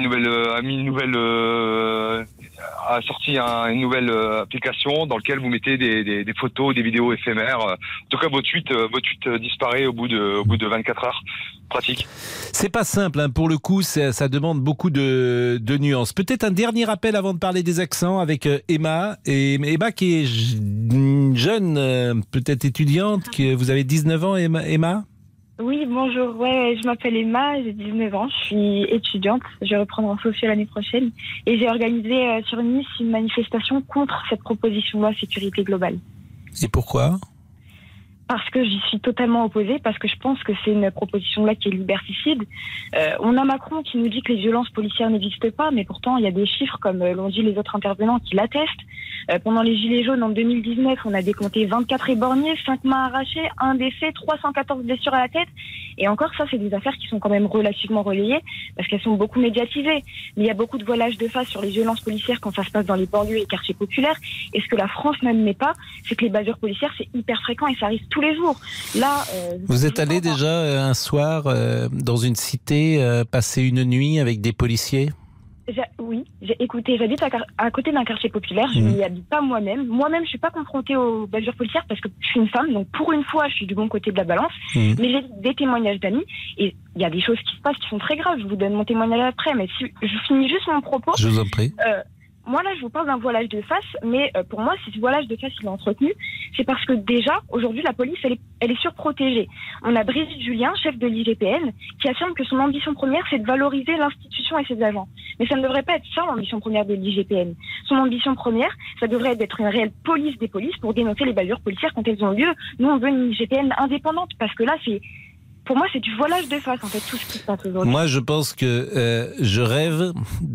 sorti une nouvelle application dans laquelle vous mettez des photos, des vidéos éphémères. En tout cas, votre tweet disparaît au bout de 24 heures. Pratique. C'est pas simple, hein. Pour le coup, ça demande beaucoup de nuances. Peut-être un dernier appel avant de parler des accents avec Emma. Et Emma qui est jeune, peut-être étudiante, que vous avez 19 ans, Emma? Oui, bonjour. Ouais, je m'appelle Emma, j'ai 19 ans, je suis étudiante. Je vais reprendre en socio l'année prochaine. Et j'ai organisé sur Nice une manifestation contre cette proposition de loi sécurité globale. Et pourquoi ? Parce que j'y suis totalement opposée, parce que je pense que c'est une proposition de loi qui est liberticide. On a Macron qui nous dit que les violences policières n'existent pas, mais pourtant il y a des chiffres, comme l'ont dit les autres intervenants, qui l'attestent. Pendant les Gilets jaunes en 2019, on a décompté 24 éborgnés, 5 mains arrachées, 1 décès, 314 blessures à la tête. Et encore, ça, c'est des affaires qui sont quand même relativement relayées, parce qu'elles sont beaucoup médiatisées. Mais il y a beaucoup de voilage de face sur les violences policières quand ça se passe dans les banlieues et quartiers populaires. Et ce que la France n'admet pas, c'est que les bavures policières, c'est hyper fréquent et ça arrive tous les jours. Là, vous êtes allé déjà un soir dans une cité passer une nuit avec des policiers ? Oui, écoutez, j'habite à côté d'un quartier populaire, je n'y habite pas moi-même. Moi-même, je suis pas confrontée aux bavures policières parce que je suis une femme, donc pour une fois, je suis du bon côté de la balance. Mais j'ai des témoignages d'amis et il y a des choses qui se passent qui sont très graves. Je vous donne mon témoignage après, mais si je finis juste mon propos. Je vous en prie. Moi, là, je vous parle d'un voilage de face, mais pour moi, si ce voilage de face il est entretenu, c'est parce que déjà, aujourd'hui, la police, elle est surprotégée. On a Brigitte Julien, chef de l'IGPN, qui affirme que son ambition première, c'est de valoriser l'institution et ses agents. Mais ça ne devrait pas être ça, l'ambition première de l'IGPN. Son ambition première, ça devrait être d'être une réelle police des polices pour dénoncer les bavures policières quand elles ont lieu. Nous, on veut une IGPN indépendante, parce que là, pour moi, c'est du voilage de face, en fait, tout ce qui se passe aujourd'hui. Moi, je pense que je rêve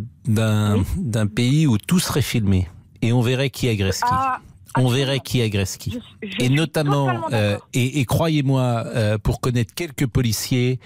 d'un pays où tout serait filmé et on verrait qui agresse qui. On verrait qui agresse qui. Et notamment, et croyez-moi, pour connaître quelques policiers,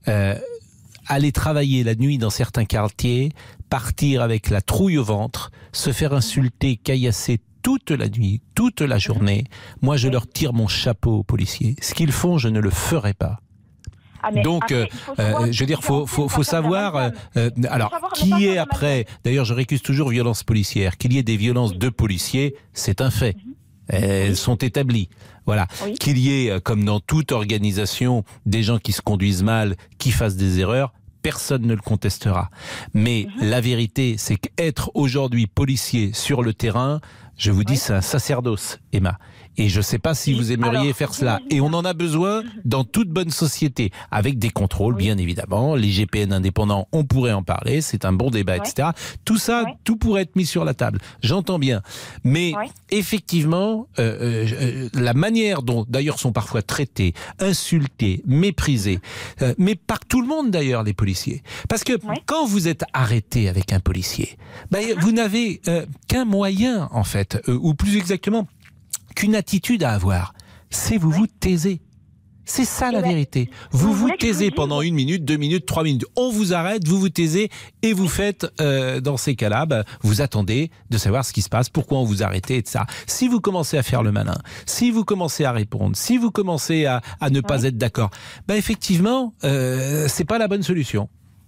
aller travailler la nuit dans certains quartiers, partir avec la trouille au ventre, se faire insulter, caillasser toute la nuit, toute la journée. Moi, je leur tire mon chapeau aux policiers. Ce qu'ils font, je ne le ferai pas. Donc, je veux dire, faut savoir. Alors, qui est après ? D'ailleurs, je récuse toujours violence policière. Qu'il y ait des violences de policiers, c'est un fait. Elles sont établies. Voilà. Qu'il y ait, comme dans toute organisation, des gens qui se conduisent mal, qui fassent des erreurs, personne ne le contestera. Mais la vérité, c'est qu'être aujourd'hui policier sur le terrain, je vous dis, c'est un sacerdoce, Emma. Et je ne sais pas si vous aimeriez faire cela. Et on en a besoin dans toute bonne société, avec des contrôles, bien évidemment. Les GPN indépendants, on pourrait en parler, c'est un bon débat, etc. Tout ça, tout pourrait être mis sur la table. J'entends bien. Mais effectivement, la manière dont, d'ailleurs, sont parfois traités, insultés, méprisés, mais par tout le monde, d'ailleurs, les policiers. Parce que quand vous êtes arrêté avec un policier, vous n'avez qu'un moyen, en fait, ou plus exactement, qu'une attitude à avoir, c'est vous taisez. C'est ça la vérité. Vous taisez pendant 1 minute, 2 minutes, 3 minutes. On vous arrête, vous taisez et vous faites, dans ces cas-là, vous attendez de savoir ce qui se passe, pourquoi on vous arrête, etc. Si vous commencez à faire le malin, si vous commencez à répondre, si vous commencez à ne pas être d'accord, effectivement, c'est pas la bonne solution.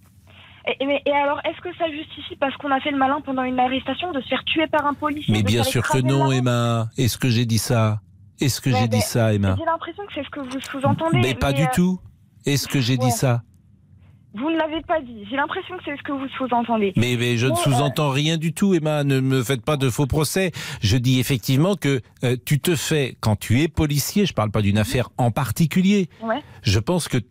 Et alors, est-ce que ça justifie, parce qu'on a fait le malin pendant une arrestation, de se faire tuer par un policier? Mais bien sûr que non, Emma. Est-ce que j'ai dit ça? Est-ce que j'ai dit ça, Emma? J'ai l'impression que c'est ce que vous sous-entendez. Mais pas du tout. Est-ce que j'ai dit ça? Vous ne l'avez pas dit. J'ai l'impression que c'est ce que vous sous-entendez. Mais je ne sous-entends rien du tout, Emma. Ne me faites pas de faux procès. Je dis effectivement que tu te fais, quand tu es policier, je ne parle pas d'une affaire en particulier. Je pense que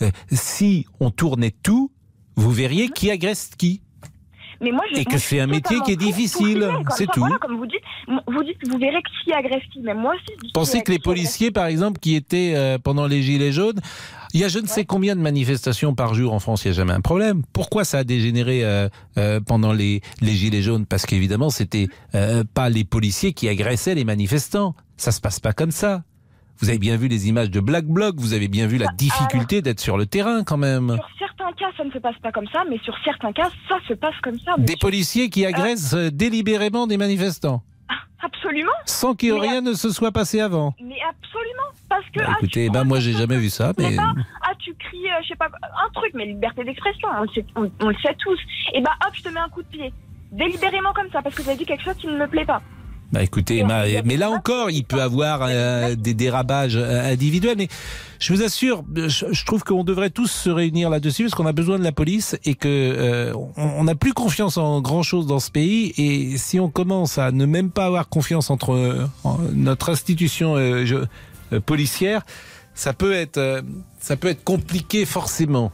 si on tournait tout, vous verriez qui agresse qui. Mais moi, et que c'est un métier qui est difficile, c'est tout. Voilà, comme vous dites, vous verrez qui agresse qui. Même moi aussi. Vous pensez que les policiers, par exemple, qui étaient pendant les Gilets jaunes, il y a je ne sais combien de manifestations par jour en France, il n'y a jamais un problème. Pourquoi ça a dégénéré pendant les Gilets jaunes? Parce qu'évidemment, c'était pas les policiers qui agressaient les manifestants. Ça se passe pas comme ça. Vous avez bien vu les images de Black Bloc, vous avez bien vu la difficulté d'être sur le terrain quand même. Sur certains cas, ça ne se passe pas comme ça, mais sur certains cas, ça se passe comme ça. Des policiers qui agressent délibérément des manifestants. Absolument. Sans que rien ne se soit passé avant. Mais absolument, parce que... écoutez, moi j'ai jamais vu ça, mais... tu cries, je sais pas, un truc, mais liberté d'expression, on le sait tous. Et hop, je te mets un coup de pied. Délibérément comme ça, parce que tu as dit quelque chose qui ne me plaît pas. Écoutez, mais là encore, il peut avoir des dérapages individuels. Mais je vous assure, je trouve qu'on devrait tous se réunir là-dessus parce qu'on a besoin de la police et que on n'a plus confiance en grand-chose dans ce pays. Et si on commence à ne même pas avoir confiance entre notre institution policière, ça peut être compliqué forcément.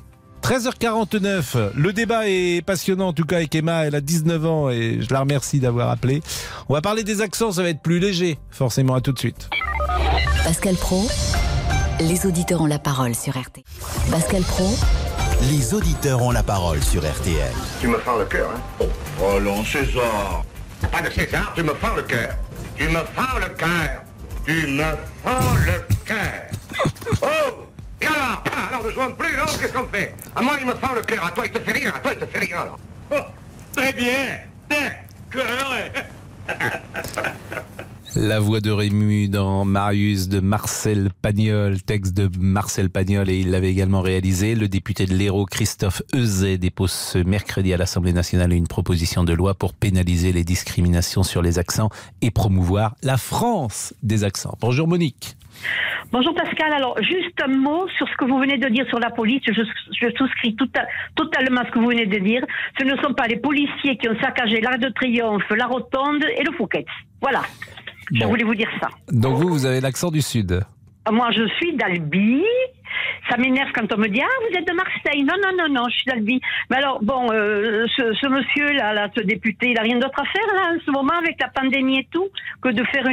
13h49, le débat est passionnant en tout cas avec Emma, elle a 19 ans et je la remercie d'avoir appelé. On va parler des accents, ça va être plus léger, forcément, à tout de suite. Pascal Praud, les auditeurs ont la parole sur RTL. Pascal Praud, les auditeurs ont la parole sur RTL. Tu me fends le cœur, hein? Oh non, César. Pas de César, tu me fends le cœur. Tu me fends le cœur. Tu me fends le cœur. Oh! Et alors ne jouons plus, non? Qu'est-ce qu'on fait? À moi, il me fend le cœur. À toi, il te fait rire. À toi, il te fait rire, alors. Oh, très bien. Cœur. La voix de Rému dans Marius de Marcel Pagnol, texte de Marcel Pagnol, et il l'avait également réalisé. Le député de l'Hérault, Christophe Euzet, dépose ce mercredi à l'Assemblée nationale une proposition de loi pour pénaliser les discriminations sur les accents et promouvoir la France des accents. Bonjour Monique. Bonjour Pascal, alors juste un mot sur ce que vous venez de dire sur la police, je souscris totalement à ce que vous venez de dire. Ce ne sont pas les policiers qui ont saccagé l'Arc de Triomphe, la Rotonde et le Fouquet's. Voilà, je voulais vous dire ça. Donc vous avez l'accent du Sud. Moi je suis d'Albi, ça m'énerve quand on me dit « Ah, vous êtes de Marseille ». Non, je suis d'Albi. Mais alors, bon, ce monsieur-là, ce député, il n'a rien d'autre à faire, là, en ce moment, avec la pandémie et tout, que de faire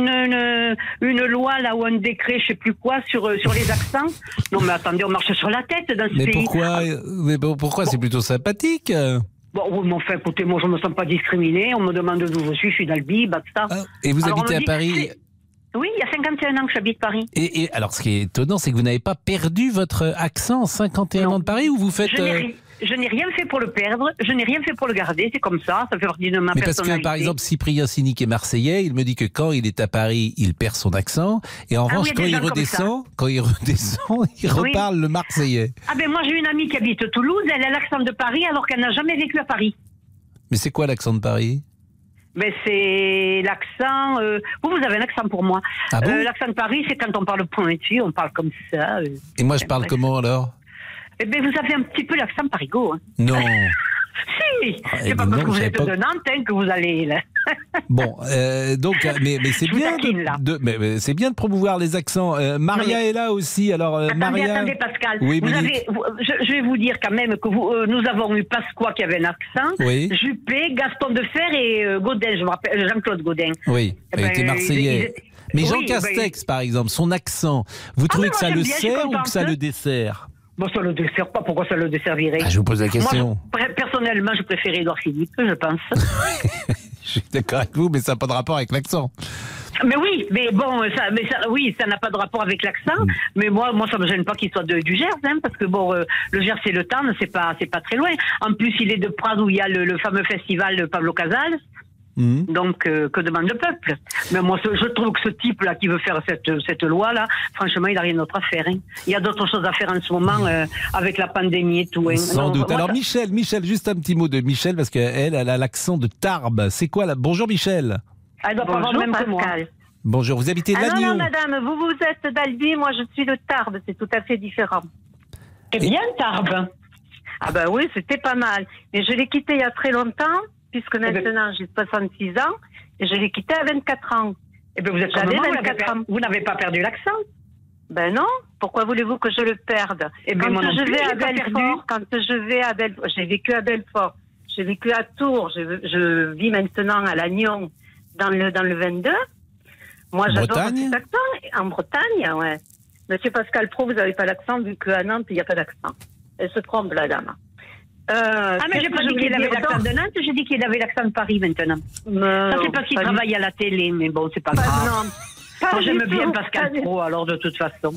une loi, là, ou un décret, je sais plus quoi, sur les accents. Non, mais attendez, on marche sur la tête dans ce pays. Mais pourquoi c'est plutôt sympathique. Bon, oui, mais enfin, écoutez, moi, je ne me sens pas discriminée. On me demande d'où je suis d'Albi, basta. Et vous habitez à Paris? Oui, il y a 51 ans que j'habite Paris. Et alors, ce qui est étonnant, c'est que vous n'avez pas perdu votre accent en 51 ans de Paris, ou vous faites... Je n'ai rien fait pour le perdre, je n'ai rien fait pour le garder, c'est comme ça fait partie de ma personnalité. Parce que, par exemple, Cyprien Sinic est marseillais, il me dit que quand il est à Paris, il perd son accent, et en revanche, quand il redescend, il reparle le marseillais. Ah ben moi, j'ai une amie qui habite Toulouse, elle a l'accent de Paris alors qu'elle n'a jamais vécu à Paris. Mais c'est quoi l'accent de Paris ? Mais c'est l'accent... vous avez un accent pour moi. Ah bon l'accent de Paris, c'est quand on parle pointu, on parle comme ça. Et moi, je parle comment alors ? Eh bien, vous avez un petit peu l'accent parigot. Hein. Non. Si, c'est pas parce que vous êtes de Nantes que vous allez là. Bon, donc, mais c'est bien, mais c'est bien de promouvoir les accents. Maria est là aussi. Alors, attendez, Pascal. Oui, je vais vous dire quand même que nous avons eu Pasqua qui avait un accent, Juppé, Gaston Defer et Godin, je me rappelle, Jean-Claude Godin. Oui, il était marseillais. Mais Jean Castex, par exemple, son accent, vous trouvez que ça le sert ou que ça le dessert ? Bon, ça le dessert pas, pourquoi ça le desservirait ? Je vous pose la question. Moi, personnellement, je préférais Édouard Philippe, je pense. Je suis d'accord avec vous, mais ça n'a pas de rapport avec l'accent. Mais oui, mais bon, ça n'a pas de rapport avec l'accent. Mais moi, ça me gêne pas qu'il soit du Gers, hein, parce que bon, le Gers et le Tarn, c'est pas très loin. En plus, il est de Prades où il y a le fameux festival de Pablo Casals. Donc, que demande le peuple? Mais moi, je trouve que ce type-là qui veut faire cette loi-là, franchement, il n'a rien d'autre à faire. Hein. Il y a d'autres choses à faire en ce moment avec la pandémie et tout. Hein. Sans doute. Alors, Michel, juste un petit mot de Michel, parce qu'elle a l'accent de Tarbes. C'est quoi là? Bonjour Michel. Elle doit pas avoir le même que moi. Bonjour, vous habitez Lannion. Non, madame, vous êtes d'Albi, moi je suis de Tarbes, c'est tout à fait différent. C'est bien Tarbes. Ah ben oui, c'était pas mal. Mais je l'ai quitté il y a très longtemps, puisque maintenant j'ai 66 ans, et je l'ai quitté à 24 ans. Et bien vous êtes comme moi, vous n'avez pas perdu l'accent? Ben non, pourquoi voulez-vous que je le perde? Quand je vais à Belfort, j'ai vécu à Belfort, j'ai vécu à Tours, je vis maintenant à Lannion, dans le 22. Moi, j'adore cet accent. En Bretagne, ouais. Monsieur Pascal Pro, vous n'avez pas l'accent, vu qu'à Nantes, il n'y a pas d'accent. Elle se trompe, la dame. Mais j'ai pas dit qu'il avait l'accent de Nantes, j'ai dit qu'il avait l'accent de Paris maintenant. Ça, c'est parce qu'il travaille à la télé, mais bon, c'est pas grave. Moi, j'aime bien Pascal Pro, alors, de toute façon.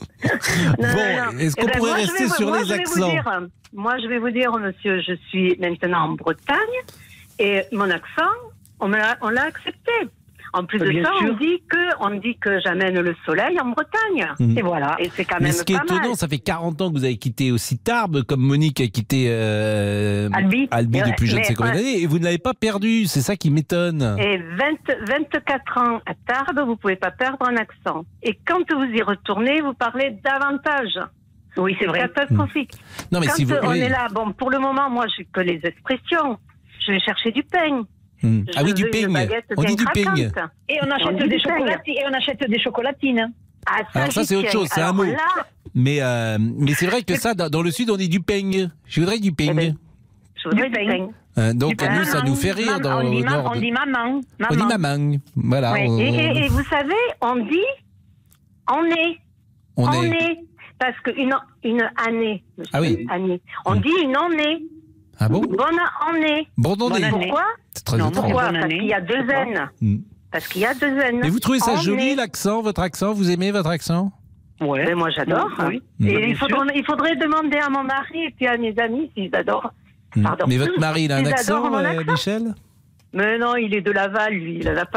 Est-ce qu'on pourrait rester sur les accents? Moi, je vais vous dire, monsieur, je suis maintenant en Bretagne, et mon accent, on l'a accepté. En plus de ça, on dit que j'amène le soleil en Bretagne. Et voilà. Et c'est quand même pas mal. Mais ce qui est étonnant, ça fait 40 ans que vous avez quitté aussi Tarbes, comme Monique a quitté Albi depuis je ne sais combien d'années, et vous ne l'avez pas perdu. C'est ça qui m'étonne. Et 24 ans à Tarbes, vous ne pouvez pas perdre un accent. Et quand vous y retournez, vous parlez davantage. Oui, c'est vrai. Catastrophique. Non, mais quand si vous... on est là, bon, pour le moment, moi, je n'ai que les expressions. Je vais chercher du peigne. Ah oui, du peigne. On dit du peigne. Et on achète des chocolatines. Alors ça, c'est autre chose, c'est un mot. Mais c'est vrai que ça, dans le Sud, on dit du peigne. Je voudrais du peigne. Du peigne. Donc, nous, ça nous fait rire dans le Nord. On dit maman. On dit maman. Voilà. Et vous savez, on dit on est. Parce qu'une année. Ah oui. On dit une année. Ah bon? Bonne année. Bonne année. Pourquoi? C'est très étrange. Pourquoi? Parce qu'il y a 2 N. Parce qu'il y a 2 N. Mais vous trouvez ça joli, l'accent, votre accent? Vous aimez votre accent? Ouais. Mais moi, j'adore. Oui. Et il faudrait demander à mon mari et puis à mes amis s'ils adorent. Pardon. Mais votre mari, il a un accent, Michel? Mais non, il est de Laval, lui, il n'en a pas.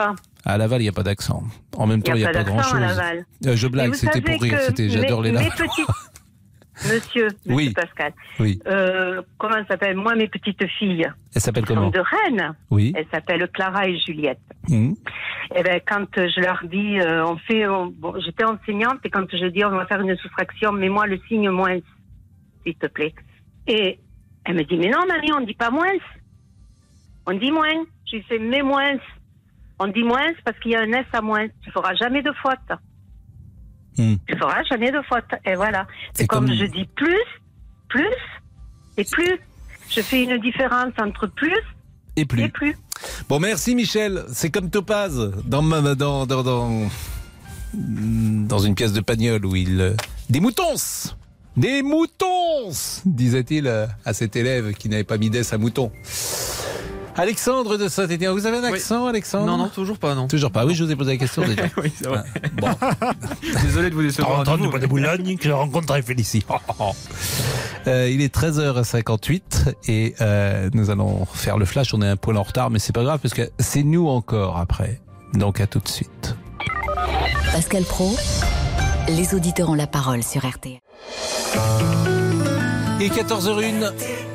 À Laval, il n'y a pas d'accent. En même temps, il n'y a pas grand-chose. Je blague, c'était pour rire. J'adore les Laval. Monsieur oui. Pascal. Oui. Comment elle s'appelle? Moi, mes petites filles. Elles s'appellent comment? De Rennes. Oui. Elles s'appellent Clara et Juliette. Mmh. Et ben, quand je leur dis, j'étais enseignante et quand je dis on va faire une soustraction, mets-moi le signe moins, s'il te plaît. Et elle me dit, mais non, mamie, on dit pas moins. On dit moins. Je lui fais, mais moins. On dit moins parce qu'il y a un S à moins. Tu feras jamais de faute. Tu feras jamais de faute. Et voilà. C'est comme je dis plus et plus. Je fais une différence entre plus et plus. Bon, merci Michel. C'est comme Topaz dans une pièce de Pagnol où il... Des moutons, disait-il à cet élève qui n'avait pas mis d'ess à mouton. Alexandre de Saint-Étienne, vous avez un accent, Alexandre? Non, toujours pas, non. Toujours pas, oui, je vous ai posé la question déjà. Oui, c'est vrai. Bon. Désolé de vous décevoir. Entendu pas de Boulogne que je rencontre Félicie. Il est 13h58 et nous allons faire le flash. On est un poil en retard, mais c'est pas grave parce que c'est nous encore après. Donc à tout de suite. Pascal Praud, les auditeurs ont la parole sur RTL. Et 14h01.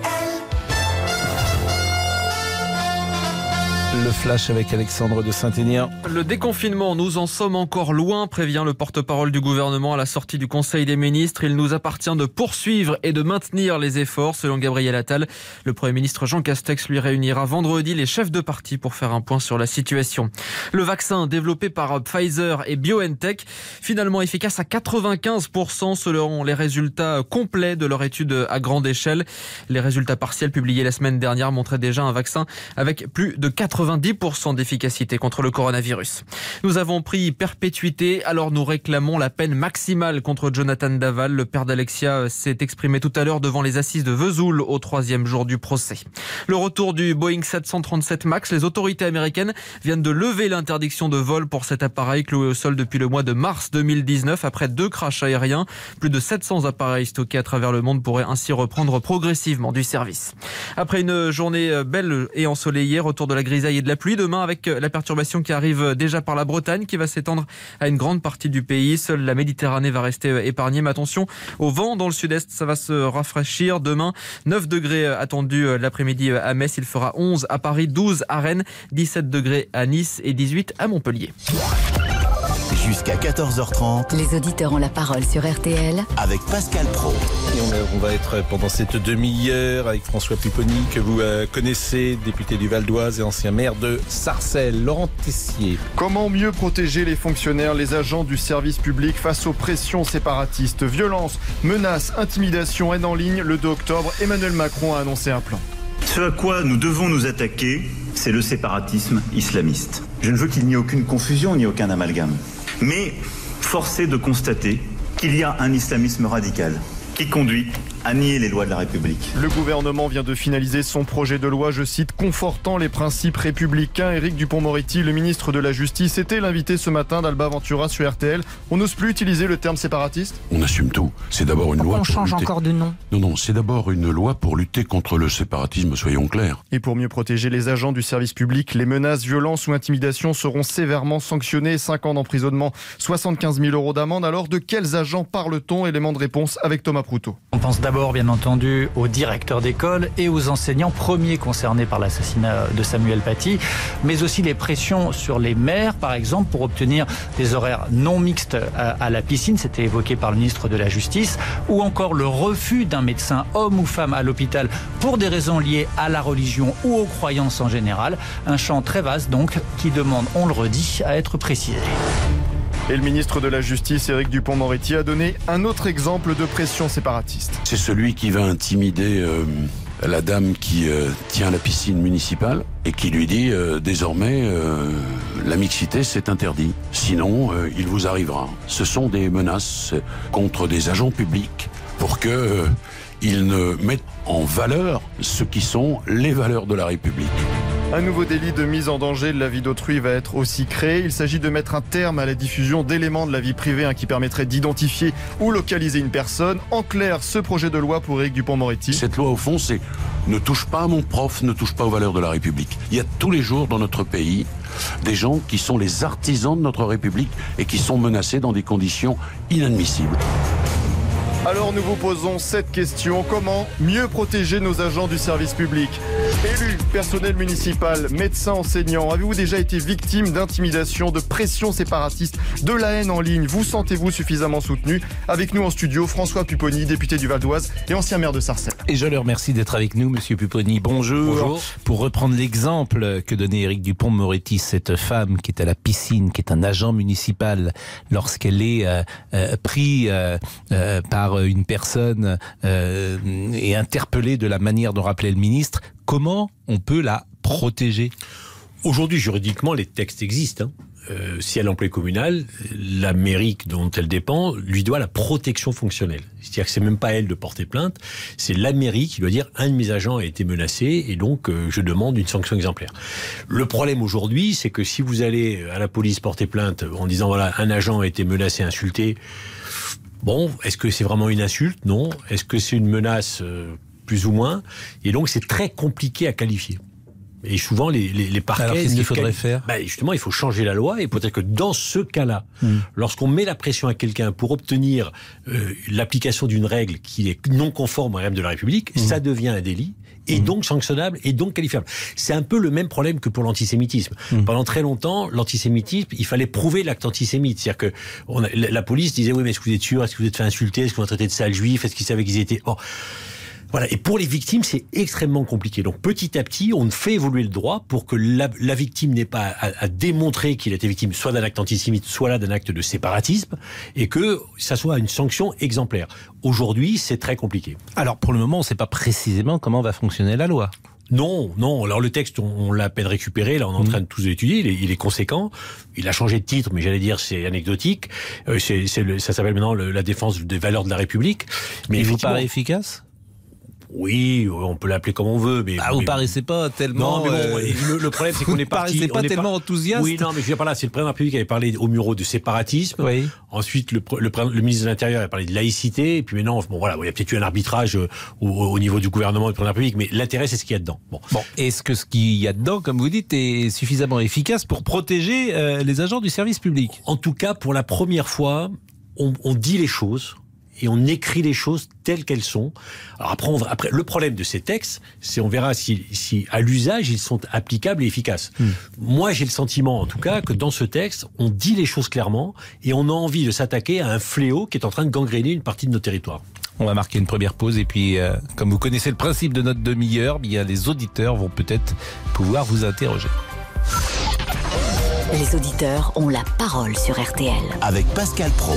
Le flash avec Alexandre de Saint-Étienne. Le déconfinement, nous en sommes encore loin, prévient le porte-parole du gouvernement à la sortie du Conseil des ministres. Il nous appartient de poursuivre et de maintenir les efforts, selon Gabriel Attal. Le Premier ministre Jean Castex lui réunira vendredi les chefs de parti pour faire un point sur la situation. Le vaccin développé par Pfizer et BioNTech, finalement efficace à 95% selon les résultats complets de leur étude à grande échelle. Les résultats partiels publiés la semaine dernière montraient déjà un vaccin avec plus de 90% d'efficacité contre le coronavirus. Nous avons pris perpétuité, alors nous réclamons la peine maximale contre Jonathan Daval. Le père d'Alexia s'est exprimé tout à l'heure devant les assises de Vesoul au 3e jour du procès. Le retour du Boeing 737 MAX, les autorités américaines viennent de lever l'interdiction de vol pour cet appareil cloué au sol depuis le mois de mars 2019 après 2 crashs aériens. Plus de 700 appareils stockés à travers le monde pourraient ainsi reprendre progressivement du service. Après une journée belle et ensoleillée, retour de la grisaille et de la pluie demain avec la perturbation qui arrive déjà par la Bretagne qui va s'étendre à une grande partie du pays. Seule la Méditerranée va rester épargnée, mais attention au vent dans le sud-est, ça va se rafraîchir. Demain, 9 degrés attendus l'après-midi à Metz, il fera 11 à Paris, 12 à Rennes, 17 degrés à Nice et 18 à Montpellier. Jusqu'à 14h30, les auditeurs ont la parole sur RTL avec Pascal Praud. Et on va être pendant cette demi-heure avec François Pupponi, que vous connaissez, député du Val d'Oise et ancien maire de Sarcelles. Laurent Tessier. Comment mieux protéger les fonctionnaires, les agents du service public face aux pressions séparatistes? Violences, menaces, intimidations, haine en ligne. Le 2 octobre, Emmanuel Macron a annoncé un plan. Ce à quoi nous devons nous attaquer, c'est le séparatisme islamiste. Je ne veux qu'il n'y ait aucune confusion ni aucun amalgame. Mais force est de constater qu'il y a un islamisme radical qui conduit à nier les lois de la République. Le gouvernement vient de finaliser son projet de loi, je cite, confortant les principes républicains. Éric Dupond-Moretti, le ministre de la Justice, était l'invité ce matin d'Alba Ventura sur RTL. On n'ose plus utiliser le terme séparatiste? On assume tout. C'est d'abord une loi on change lutter... encore de nom? Non, c'est d'abord une loi pour lutter contre le séparatisme, soyons clairs. Et pour mieux protéger les agents du service public, les menaces, violences ou intimidations seront sévèrement sanctionnées. 5 ans d'emprisonnement, 75 000 € d'amende. Alors de quels agents parle-t-on? Élément de réponse avec Thomas Proutot. On pense d'abord, bien entendu, aux directeurs d'école et aux enseignants premiers concernés par l'assassinat de Samuel Paty, mais aussi les pressions sur les maires, par exemple, pour obtenir des horaires non mixtes à la piscine, c'était évoqué par le ministre de la Justice, ou encore le refus d'un médecin, homme ou femme, à l'hôpital pour des raisons liées à la religion ou aux croyances en général. Un champ très vaste, donc, qui demande, on le redit, à être précisé. Et le ministre de la Justice, Éric Dupond-Moretti, a donné un autre exemple de pression séparatiste. C'est celui qui va intimider la dame qui tient la piscine municipale et qui lui dit désormais la mixité c'est interdit. Sinon, il vous arrivera. Ce sont des menaces contre des agents publics pour que ils ne mettent en valeur ce qui sont les valeurs de la République. Un nouveau délit de mise en danger de la vie d'autrui va être aussi créé. Il s'agit de mettre un terme à la diffusion d'éléments de la vie privée qui permettraient d'identifier ou localiser une personne. En clair, ce projet de loi pour Éric Dupond-Moretti. Cette loi, au fond, c'est ne touche pas à mon prof, ne touche pas aux valeurs de la République. Il y a tous les jours dans notre pays des gens qui sont les artisans de notre République et qui sont menacés dans des conditions inadmissibles. Alors nous vous posons cette question. Comment mieux protéger nos agents du service public ? Élus, personnel municipal, médecins, enseignants, avez-vous déjà été victime d'intimidation, de pression séparatiste, de la haine en ligne ? Vous sentez-vous suffisamment soutenu ? Avec nous en studio, François Pupponi, député du Val d'Oise et ancien maire de Sarcelles. Et je leur remercie d'être avec nous, Monsieur Pupponi. Bonjour. Bonjour. Pour reprendre l'exemple que donnait Éric Dupond-Moretti, cette femme qui est à la piscine, qui est un agent municipal, lorsqu'elle est prise par une personne et interpellée de la manière dont rappelait le ministre, comment on peut la protéger ? Aujourd'hui, juridiquement, les textes existent. Si elle est employée communale, la mairie dont elle dépend lui doit la protection fonctionnelle. C'est-à-dire que c'est même pas elle de porter plainte, c'est la mairie qui doit dire un de mes agents a été menacé et donc je demande une sanction exemplaire. Le problème aujourd'hui, c'est que si vous allez à la police porter plainte en disant voilà, un agent a été menacé, insulté, bon, est-ce que c'est vraiment une insulte ? Non. Est-ce que c'est une menace ? Plus ou moins. Et donc, c'est très compliqué à qualifier. Et souvent, les parquets... Alors, qu'est-ce qu'il faudrait faire ? Justement, il faut changer la loi. Et peut-être que dans ce cas-là, lorsqu'on met la pression à quelqu'un pour obtenir l'application d'une règle qui est non conforme aux règles de la République, ça devient un délit. Et donc sanctionnable, et donc qualifiable. C'est un peu le même problème que pour l'antisémitisme. Pendant très longtemps, l'antisémitisme, il fallait prouver l'acte antisémite. C'est-à-dire que la police disait, oui, mais est-ce que vous êtes sûr ? Est-ce que vous êtes fait insulter ? Est-ce que vous êtes traité de sale juif ? Est-ce qu'ils savaient qu'ils étaient... Oh. Voilà. Et pour les victimes, c'est extrêmement compliqué. Donc petit à petit, on fait évoluer le droit pour que la victime n'ait pas à démontrer qu'il a été victime soit d'un acte antisémite, soit d'un acte de séparatisme, et que ça soit une sanction exemplaire. Aujourd'hui, c'est très compliqué. Alors pour le moment, on ne sait pas précisément comment va fonctionner la loi. Non. Alors le texte, on l'a à peine récupéré. Là, on est en train de tous l'étudier. Il est conséquent. Il a changé de titre, mais j'allais dire c'est anecdotique. Ça s'appelle maintenant la défense des valeurs de la République. Mais il vous paraît efficace ? Oui, on peut l'appeler comme on veut, mais... vous paraissez pas tellement... Non, mais bon, le problème, c'est qu'on est parti... Vous paraissez pas tellement enthousiaste. Oui, non, mais je viens par là, c'est le président de la République qui avait parlé au Murau de séparatisme. Oui. Ensuite, le ministre de l'Intérieur a parlé de laïcité. Et puis maintenant, bon, voilà, il y a peut-être eu un arbitrage au niveau du gouvernement et du président de la République, mais l'intérêt, c'est ce qu'il y a dedans. Bon. Est-ce que ce qu'il y a dedans, comme vous dites, est suffisamment efficace pour protéger les agents du service public ? En tout cas, pour la première fois, on dit les choses. Et on écrit les choses telles qu'elles sont. Alors après, le problème de ces textes, c'est on verra si à l'usage, ils sont applicables et efficaces. Moi, j'ai le sentiment, en tout cas, que dans ce texte, on dit les choses clairement et on a envie de s'attaquer à un fléau qui est en train de gangréner une partie de nos territoires. On va marquer une première pause et puis, comme vous connaissez le principe de notre demi-heure, bien les auditeurs vont peut-être pouvoir vous interroger. Les auditeurs ont la parole sur RTL. Avec Pascal Praud.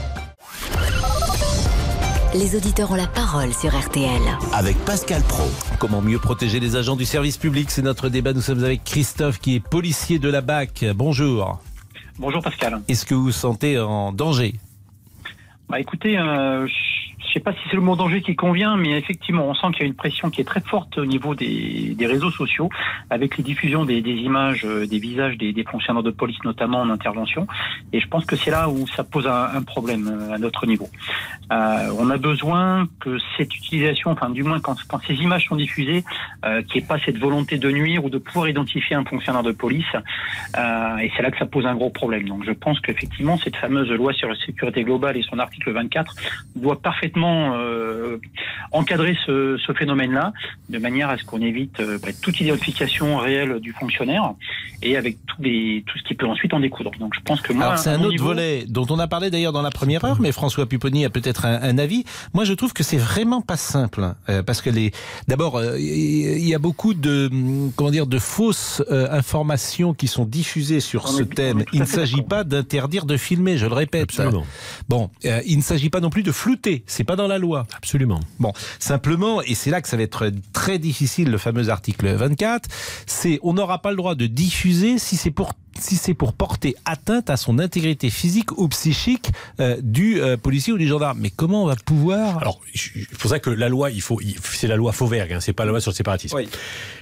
Les auditeurs ont la parole sur RTL. Avec Pascal Praud. Comment mieux protéger les agents du service public ? C'est notre débat. Nous sommes avec Christophe qui est policier de la BAC. Bonjour. Bonjour Pascal. Est-ce que vous vous sentez en danger ? Écoutez, je ne sais pas si c'est le mot danger qui convient, mais effectivement, on sent qu'il y a une pression qui est très forte au niveau des réseaux sociaux, avec les diffusions des images, des visages des fonctionnaires de police, notamment en intervention. Et je pense que c'est là où ça pose un problème à notre niveau. On a besoin que cette utilisation, enfin du moins quand ces images sont diffusées, qu'il n'y ait pas cette volonté de nuire ou de pouvoir identifier un fonctionnaire de police. Et c'est là que ça pose un gros problème. Donc je pense qu'effectivement, cette fameuse loi sur la sécurité globale et son article 24 doit parfaitement encadrer ce phénomène-là, de manière à ce qu'on évite toute identification réelle du fonctionnaire et avec tout ce qui peut ensuite en découdre. Donc je pense que moi... Alors c'est un autre volet dont on a parlé d'ailleurs dans la première heure, mais François Pupponi a peut-être un avis. Moi je trouve que c'est vraiment pas simple, parce que d'abord il y a beaucoup de fausses informations qui sont diffusées sur ce thème. Il ne s'agit pas d'interdire de filmer, je le répète. Absolument. Bon, il ne s'agit pas non plus de flouter, c'est pas dans la loi. Absolument. Bon, simplement, et c'est là que ça va être très difficile, le fameux article 24, c'est on n'aura pas le droit de diffuser si si c'est pour porter atteinte à son intégrité physique ou psychique du policier ou du gendarme. Mais comment on va pouvoir... Alors, c'est pour ça que la loi, c'est la loi Fauvergue, c'est pas la loi sur le séparatisme. Oui.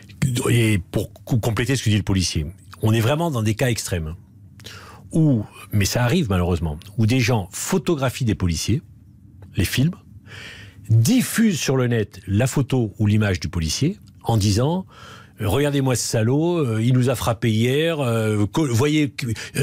Et pour compléter ce que dit le policier, on est vraiment dans des cas extrêmes où, mais ça arrive malheureusement, où des gens photographient des policiers, les filment, diffusent sur le net la photo ou l'image du policier en disant regardez-moi ce salaud, il nous a frappé hier, voyez,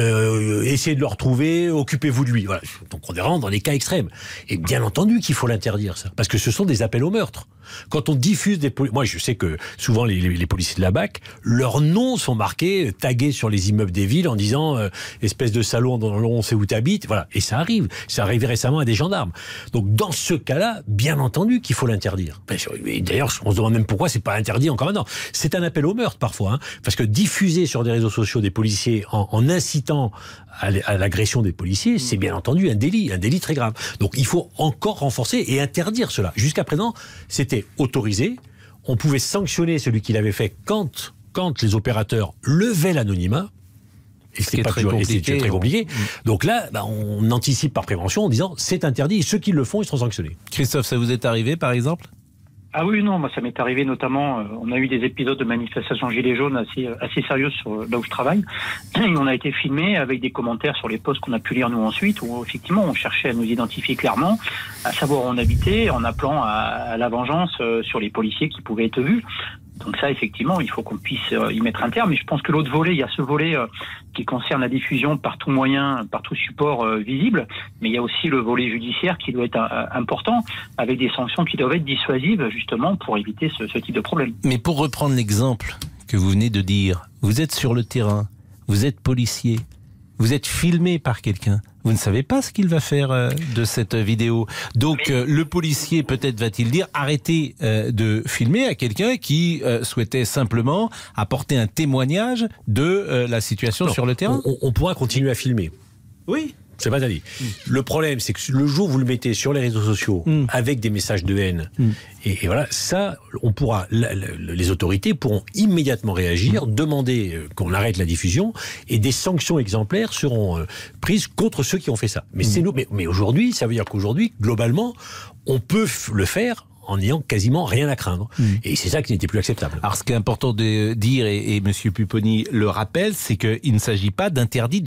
essayez de le retrouver, occupez-vous de lui. Voilà. Donc on est vraiment dans les cas extrêmes. Et bien entendu qu'il faut l'interdire, ça, parce que ce sont des appels au meurtre. Quand on diffuse moi je sais que souvent les policiers de la BAC, leurs noms sont marqués, tagués sur les immeubles des villes en disant espèce de salaud dont on sait où t'habites, voilà. Et ça arrive récemment à des gendarmes. Donc dans ce cas-là, bien entendu qu'il faut l'interdire. D'ailleurs, on se demande même pourquoi c'est pas interdit encore maintenant. C'est un appel au meurtre parfois, parce que diffuser sur des réseaux sociaux des policiers en incitant à l'agression des policiers, c'est bien entendu un délit très grave. Donc il faut encore renforcer et interdire cela. Jusqu'à présent, c'était autorisé. On pouvait sanctionner celui qui l'avait fait quand les opérateurs levaient l'anonymat. Et c'était très compliqué. Donc là, on anticipe par prévention en disant c'est interdit. Et ceux qui le font, ils seront sanctionnés. Christophe, ça vous est arrivé par exemple ? Ah oui, non, moi ça m'est arrivé notamment, on a eu des épisodes de manifestations gilets jaunes assez sérieuses là où je travaille, et on a été filmé avec des commentaires sur les posts qu'on a pu lire nous ensuite, où effectivement on cherchait à nous identifier clairement, à savoir où on habitait, en appelant à la vengeance sur les policiers qui pouvaient être vus. Donc ça, effectivement, il faut qu'on puisse y mettre un terme. Mais je pense que l'autre volet, il y a ce volet qui concerne la diffusion par tout moyen, par tout support visible. Mais il y a aussi le volet judiciaire qui doit être important, avec des sanctions qui doivent être dissuasives, justement, pour éviter ce type de problème. Mais pour reprendre l'exemple que vous venez de dire, vous êtes sur le terrain, vous êtes policier, vous êtes filmé par quelqu'un. Vous ne savez pas ce qu'il va faire de cette vidéo. Donc le policier peut-être va-t-il dire arrêtez de filmer à quelqu'un qui souhaitait simplement apporter un témoignage de la situation sur le terrain. On pourra continuer à filmer. Oui. C'est pas dit. Le problème, c'est que le jour où vous le mettez sur les réseaux sociaux avec des messages de haine, et voilà, ça, on pourra, les autorités pourront immédiatement réagir, demander qu'on arrête la diffusion, et des sanctions exemplaires seront prises contre ceux qui ont fait ça. Mais mais aujourd'hui, ça veut dire qu'aujourd'hui, globalement, on peut le faire en n'ayant quasiment rien à craindre. Et c'est ça qui n'était plus acceptable. Alors ce qui est important de dire, et M. Pupponi le rappelle, c'est qu'il ne s'agit pas d'interdire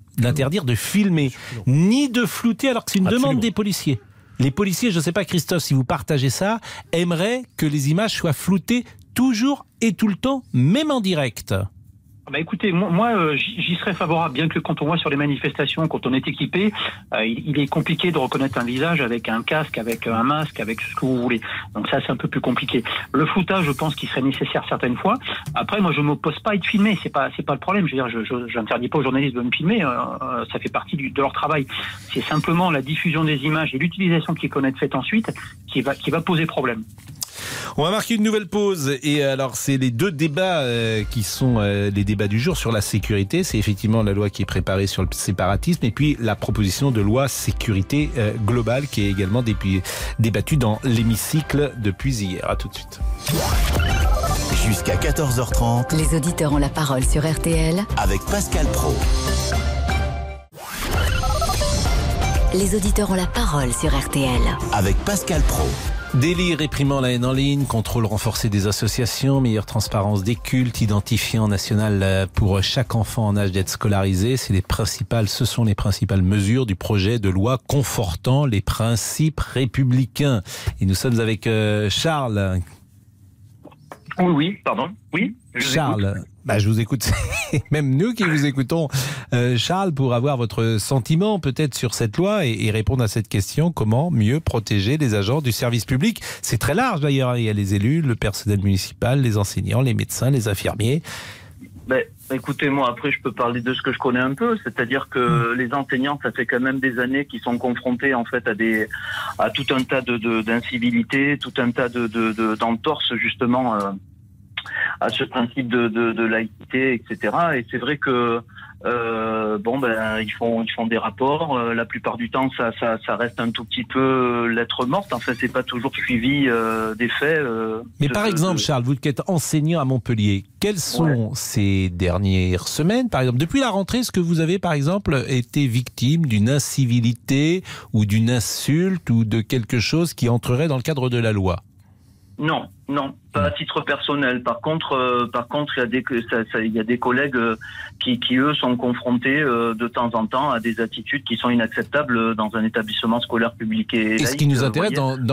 de filmer, ni de flouter, alors que c'est une demande des policiers. Les policiers, je ne sais pas Christophe, si vous partagez ça, aimeraient que les images soient floutées toujours et tout le temps, même en direct. Écoutez, moi j'y serais favorable, bien que quand on voit sur les manifestations, quand on est équipé, il est compliqué de reconnaître un visage avec un casque, avec un masque, avec ce que vous voulez. Donc ça, c'est un peu plus compliqué. Le floutage, je pense qu'il serait nécessaire certaines fois. Après, moi, je m'oppose pas à être filmé, c'est pas le problème. Je veux dire, j'interdis pas aux journalistes de me filmer, ça fait partie de leur travail. C'est simplement la diffusion des images et l'utilisation qui peut être faite ensuite qui va poser problème. On va marquer une nouvelle pause et alors c'est les deux débats qui sont les débats du jour sur la sécurité. C'est effectivement la loi qui est préparée sur le séparatisme et puis la proposition de loi sécurité globale qui est également débattue dans l'hémicycle depuis hier. À tout de suite. Jusqu'à 14h30. Les auditeurs ont la parole sur RTL avec Pascal Praud. Les auditeurs ont la parole sur RTL avec Pascal Praud. Délit réprimant la haine en ligne, contrôle renforcé des associations, meilleure transparence des cultes, identifiant national pour chaque enfant en âge d'être scolarisé. Ce sont les principales mesures du projet de loi confortant les principes républicains. Et nous sommes avec Charles. Oui, pardon. Oui. Charles, je vous écoute. C'est même nous qui vous écoutons. Charles, pour avoir votre sentiment peut-être sur cette loi et répondre à cette question, comment mieux protéger les agents du service public ? C'est très large d'ailleurs. Il y a les élus, le personnel municipal, les enseignants, les médecins, les infirmiers. Écoutez, moi après je peux parler de ce que je connais un peu, c'est-à-dire que les enseignants, ça fait quand même des années qu'ils sont confrontés en fait à tout un tas d'incivilités, tout un tas d'entorses justement à ce principe de laïcité, etc. Et c'est vrai que ils font des rapports. La plupart du temps, ça reste un tout petit peu lettre morte. Enfin, c'est pas toujours suivi des faits. Mais par exemple, Charles, vous qui êtes enseignant à Montpellier, quelles sont ces dernières semaines, par exemple, depuis la rentrée, est-ce que vous avez, par exemple, été victime d'une incivilité ou d'une insulte ou de quelque chose qui entrerait dans le cadre de la loi ? Non, pas à titre personnel. Par contre, il y a des collègues qui eux sont confrontés de temps en temps à des attitudes qui sont inacceptables dans un établissement scolaire public et laïque. Et ce qui nous intéresse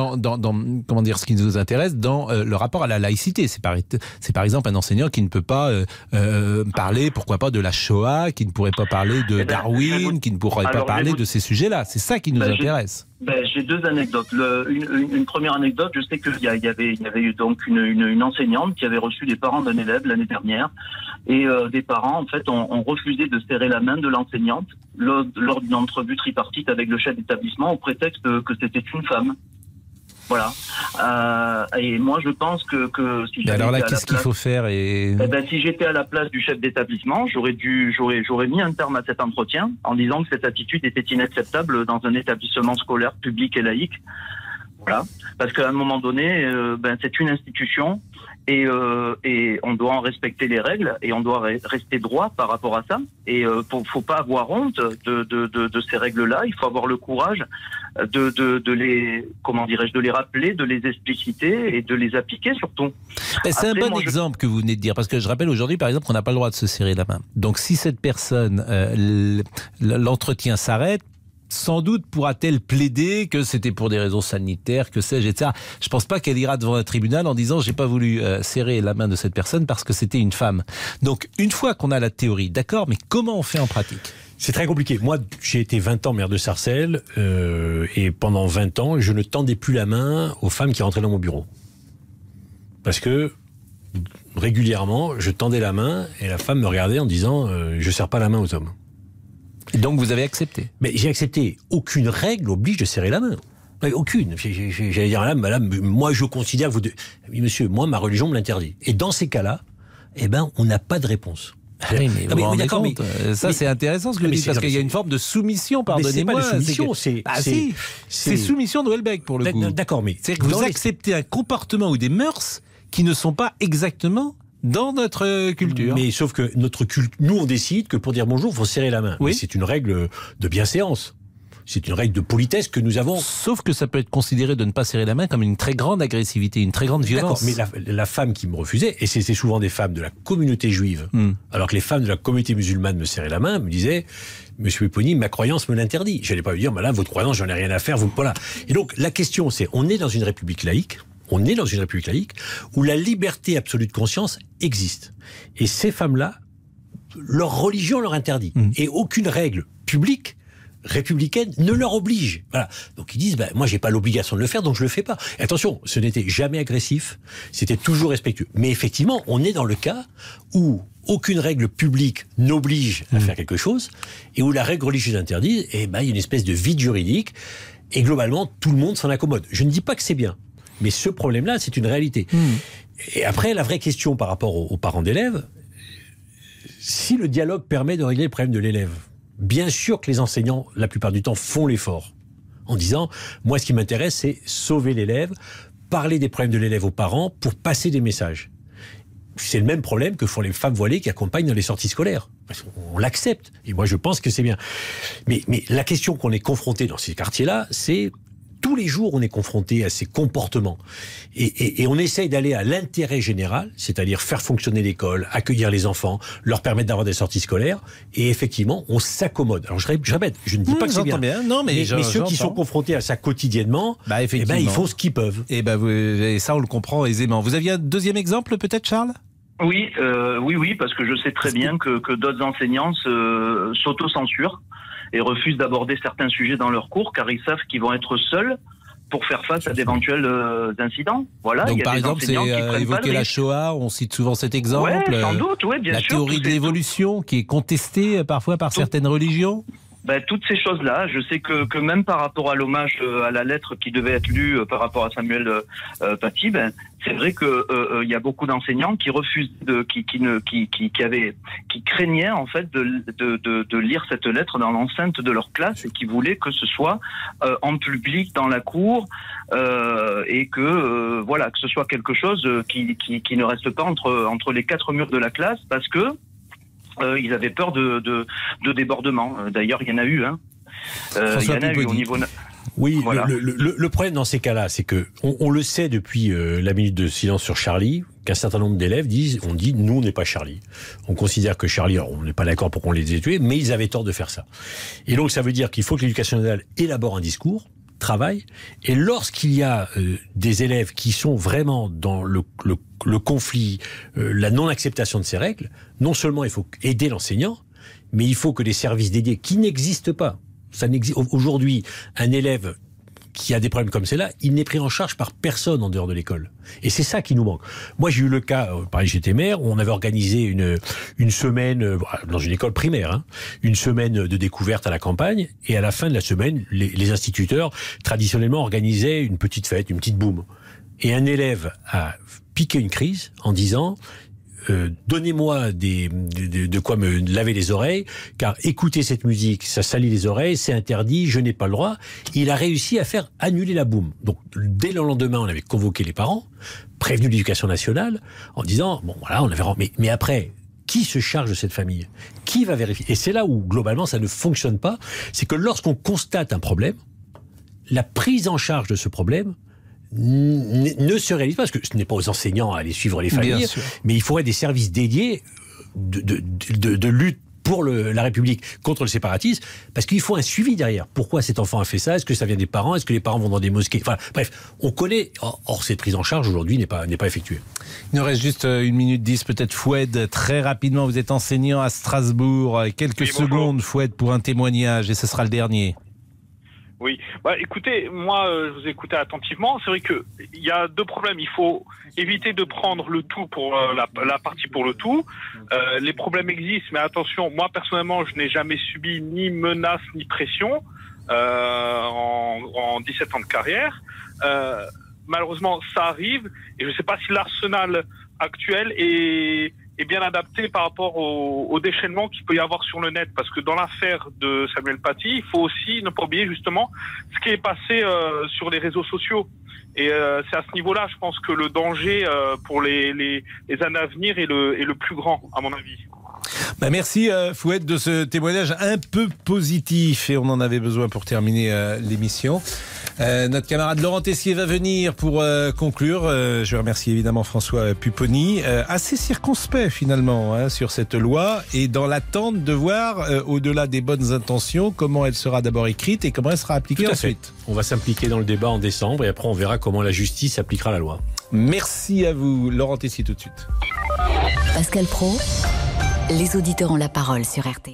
ce qui nous intéresse dans le rapport à la laïcité, c'est par exemple un enseignant qui ne peut pas parler, pourquoi pas, de la Shoah, qui ne pourrait pas parler de Darwin, qui ne pourrait pas parler de ces sujets-là. C'est ça qui nous intéresse. J'ai deux anecdotes. Une première anecdote, je sais qu'il y avait eu donc une enseignante qui avait reçu les parents d'un élève l'année dernière, et des parents en fait ont refusé de serrer la main de l'enseignante lors d'une entrevue tripartite avec le chef d'établissement au prétexte que c'était une femme. Voilà. Et moi, je pense que si j'avais alors là, été à qu'est-ce qu'il faut faire si j'étais à la place du chef d'établissement, j'aurais mis un terme à cet entretien en disant que cette attitude était inacceptable dans un établissement scolaire public et laïque. Voilà. Parce qu'à un moment donné, c'est une institution et on doit en respecter les règles et on doit rester droit par rapport à ça. Et faut pas avoir honte de ces règles-là. Il faut avoir le courage de les rappeler, de les expliciter et de les appliquer surtout. C'est un bon exemple que vous venez de dire, parce que je rappelle aujourd'hui, par exemple, qu'on n'a pas le droit de se serrer la main. Donc si cette personne, l'entretien s'arrête, sans doute pourra-t-elle plaider que c'était pour des raisons sanitaires, que sais-je, etc. Je ne pense pas qu'elle ira devant un tribunal en disant « j'ai pas voulu serrer la main de cette personne parce que c'était une femme ». Donc, une fois qu'on a la théorie, d'accord, mais comment on fait en pratique ? C'est très compliqué. Moi, j'ai été 20 ans maire de Sarcelles et pendant 20 ans, je ne tendais plus la main aux femmes qui rentraient dans mon bureau. Parce que régulièrement, je tendais la main et la femme me regardait en disant « je ne serre pas la main aux hommes ». Et donc vous avez accepté ? Mais j'ai accepté. Aucune règle oblige de serrer la main. Aucune. J'allais dire, madame, moi je considère que vous... Oui, monsieur, moi ma religion me l'interdit. Et dans ces cas-là, on n'a pas de réponse. Oui, mais vous vous rendez compte, c'est intéressant ce que vous dites, parce qu'il y a une forme de soumission, pardonnez-moi. C'est pas de soumission, c'est soumission de Houellebecq pour le coup. D'accord, mais... C'est que vous acceptez un comportement ou des mœurs qui ne sont pas exactement dans notre culture. Mais sauf que notre nous on décide que pour dire bonjour, il faut serrer la main. Oui. Mais c'est une règle de bienséance. C'est une règle de politesse que nous avons. Sauf que ça peut être considéré de ne pas serrer la main comme une très grande agressivité, une très grande violence. D'accord, mais la femme qui me refusait, et c'était souvent des femmes de la communauté juive, alors que les femmes de la communauté musulmane me serraient la main, me disaient « Monsieur Pupponi, ma croyance me l'interdit ». Je n'allais pas lui dire « Là, votre croyance, j'en ai rien à faire, vous voilà ». Et donc, la question c'est, on est dans une république laïque, où la liberté absolue de conscience existe. Et ces femmes-là, leur religion leur interdit. Et aucune règle publique, républicaine, ne leur oblige. Voilà. Donc ils disent, moi j'ai pas l'obligation de le faire, donc je le fais pas. Et attention, ce n'était jamais agressif, c'était toujours respectueux. Mais effectivement, on est dans le cas où aucune règle publique n'oblige à faire quelque chose, et où la règle religieuse interdit, il y a une espèce de vide juridique, et globalement, tout le monde s'en accommode. Je ne dis pas que c'est bien. Mais ce problème-là, c'est une réalité. Et après, la vraie question par rapport aux parents d'élèves, si le dialogue permet de régler le problème de l'élève, bien sûr que les enseignants, la plupart du temps, font l'effort. En disant, moi, ce qui m'intéresse, c'est sauver l'élève, parler des problèmes de l'élève aux parents pour passer des messages. C'est le même problème que font les femmes voilées qui accompagnent dans les sorties scolaires. On l'accepte. Et moi, je pense que c'est bien. Mais la question qu'on est confronté dans ces quartiers-là, c'est... Tous les jours, on est confronté à ces comportements. Et on essaye d'aller à l'intérêt général, c'est-à-dire faire fonctionner l'école, accueillir les enfants, leur permettre d'avoir des sorties scolaires. Et effectivement, on s'accommode. Alors, je répète, je ne dis pas que c'est bien. Non, mais ceux qui sont confrontés à ça quotidiennement, ils font ce qu'ils peuvent. Et ça, on le comprend aisément. Vous aviez un deuxième exemple, peut-être, Charles ? Oui, parce que je sais très bien que d'autres enseignants s'auto-censurent et refusent d'aborder certains sujets dans leurs cours car ils savent qu'ils vont être seuls pour faire face à d'éventuels incidents. Voilà. Donc, par exemple, c'est évoquer la Shoah, on cite souvent cet exemple. Sans doute, bien sûr. La théorie de l'évolution qui est contestée parfois par certaines religions. toutes ces choses-là. Je sais que même par rapport à l'hommage à la lettre qui devait être lue par rapport à Samuel Paty, c'est vrai que il y a beaucoup d'enseignants qui refusent, qui craignaient en fait de lire cette lettre dans l'enceinte de leur classe et qui voulaient que ce soit en public dans la cour et que que ce soit quelque chose qui ne reste pas entre les quatre murs de la classe parce que ils avaient peur de débordement. D'ailleurs, il y en a eu. Il y en a eu au niveau. Oui, voilà. le problème dans ces cas-là, c'est que on le sait depuis la minute de silence sur Charlie, qu'un certain nombre d'élèves dit, nous, on n'est pas Charlie. On considère que Charlie, alors, on n'est pas d'accord pour qu'on les ait tués, mais ils avaient tort de faire ça. Et donc, ça veut dire qu'il faut que l'éducation nationale élabore un discours, travaille, et lorsqu'il y a des élèves qui sont vraiment dans le conflit, la non-acceptation de ces règles, non seulement il faut aider l'enseignant, mais il faut que des services dédiés qui n'existent pas. Ça n'existe aujourd'hui, un élève qui a des problèmes comme cela, il n'est pris en charge par personne en dehors de l'école. Et c'est ça qui nous manque. Moi, j'ai eu le cas, pareil, j'étais maire, où on avait organisé une semaine, dans une école primaire, une semaine de découverte à la campagne, et à la fin de la semaine, les instituteurs, traditionnellement, organisaient une petite fête, une petite boum. Et un élève a piqué une crise en disant... donnez-moi de quoi me laver les oreilles, car écouter cette musique, ça salit les oreilles, c'est interdit, je n'ai pas le droit. Il a réussi à faire annuler la boum. Donc, dès le lendemain, on avait convoqué les parents, prévenu l'éducation nationale, en disant, on avait... Mais après, qui se charge de cette famille? Qui va vérifier? Et c'est là où, globalement, ça ne fonctionne pas. C'est que lorsqu'on constate un problème, la prise en charge de ce problème ne se réalise pas, parce que ce n'est pas aux enseignants à aller suivre les familles, mais il faudrait des services dédiés de lutte pour la République contre le séparatisme, parce qu'il faut un suivi derrière. Pourquoi cet enfant a fait ça? Est-ce que ça vient des parents? Est-ce que les parents vont dans des mosquées? Enfin, bref, on connaît. Or, cette prise en charge aujourd'hui n'est pas effectuée. Il nous reste juste 1 minute 10, peut-être. Foued, très rapidement, vous êtes enseignant à Strasbourg. Quelques secondes, Foued, pour un témoignage, et ce sera le dernier. Oui, écoutez, moi je vous ai écouté attentivement. C'est vrai qu'il y a deux problèmes. Il faut éviter de prendre le tout pour la partie pour le tout. Les problèmes existent, mais attention, moi personnellement, je n'ai jamais subi ni menace ni pression en 17 ans de carrière. Malheureusement, ça arrive, et je ne sais pas si l'arsenal actuel est bien adapté par rapport au déchaînement qu'il peut y avoir sur le net, parce que dans l'affaire de Samuel Paty, il faut aussi ne pas oublier justement ce qui est passé sur les réseaux sociaux. Et c'est à ce niveau-là, je pense que le danger pour les années à venir est le plus grand, à mon avis. Merci Foued de ce témoignage un peu positif, et on en avait besoin pour terminer l'émission. Notre camarade Laurent Tessier va venir pour conclure. Je remercie évidemment François Pupponi, assez circonspect finalement sur cette loi, et dans l'attente de voir au-delà des bonnes intentions comment elle sera d'abord écrite et comment elle sera appliquée ensuite. On va s'impliquer dans le débat en décembre, et après on verra comment la justice appliquera la loi. Merci à vous. Laurent Tessier tout de suite. Pascal Praud, les auditeurs ont la parole sur RT.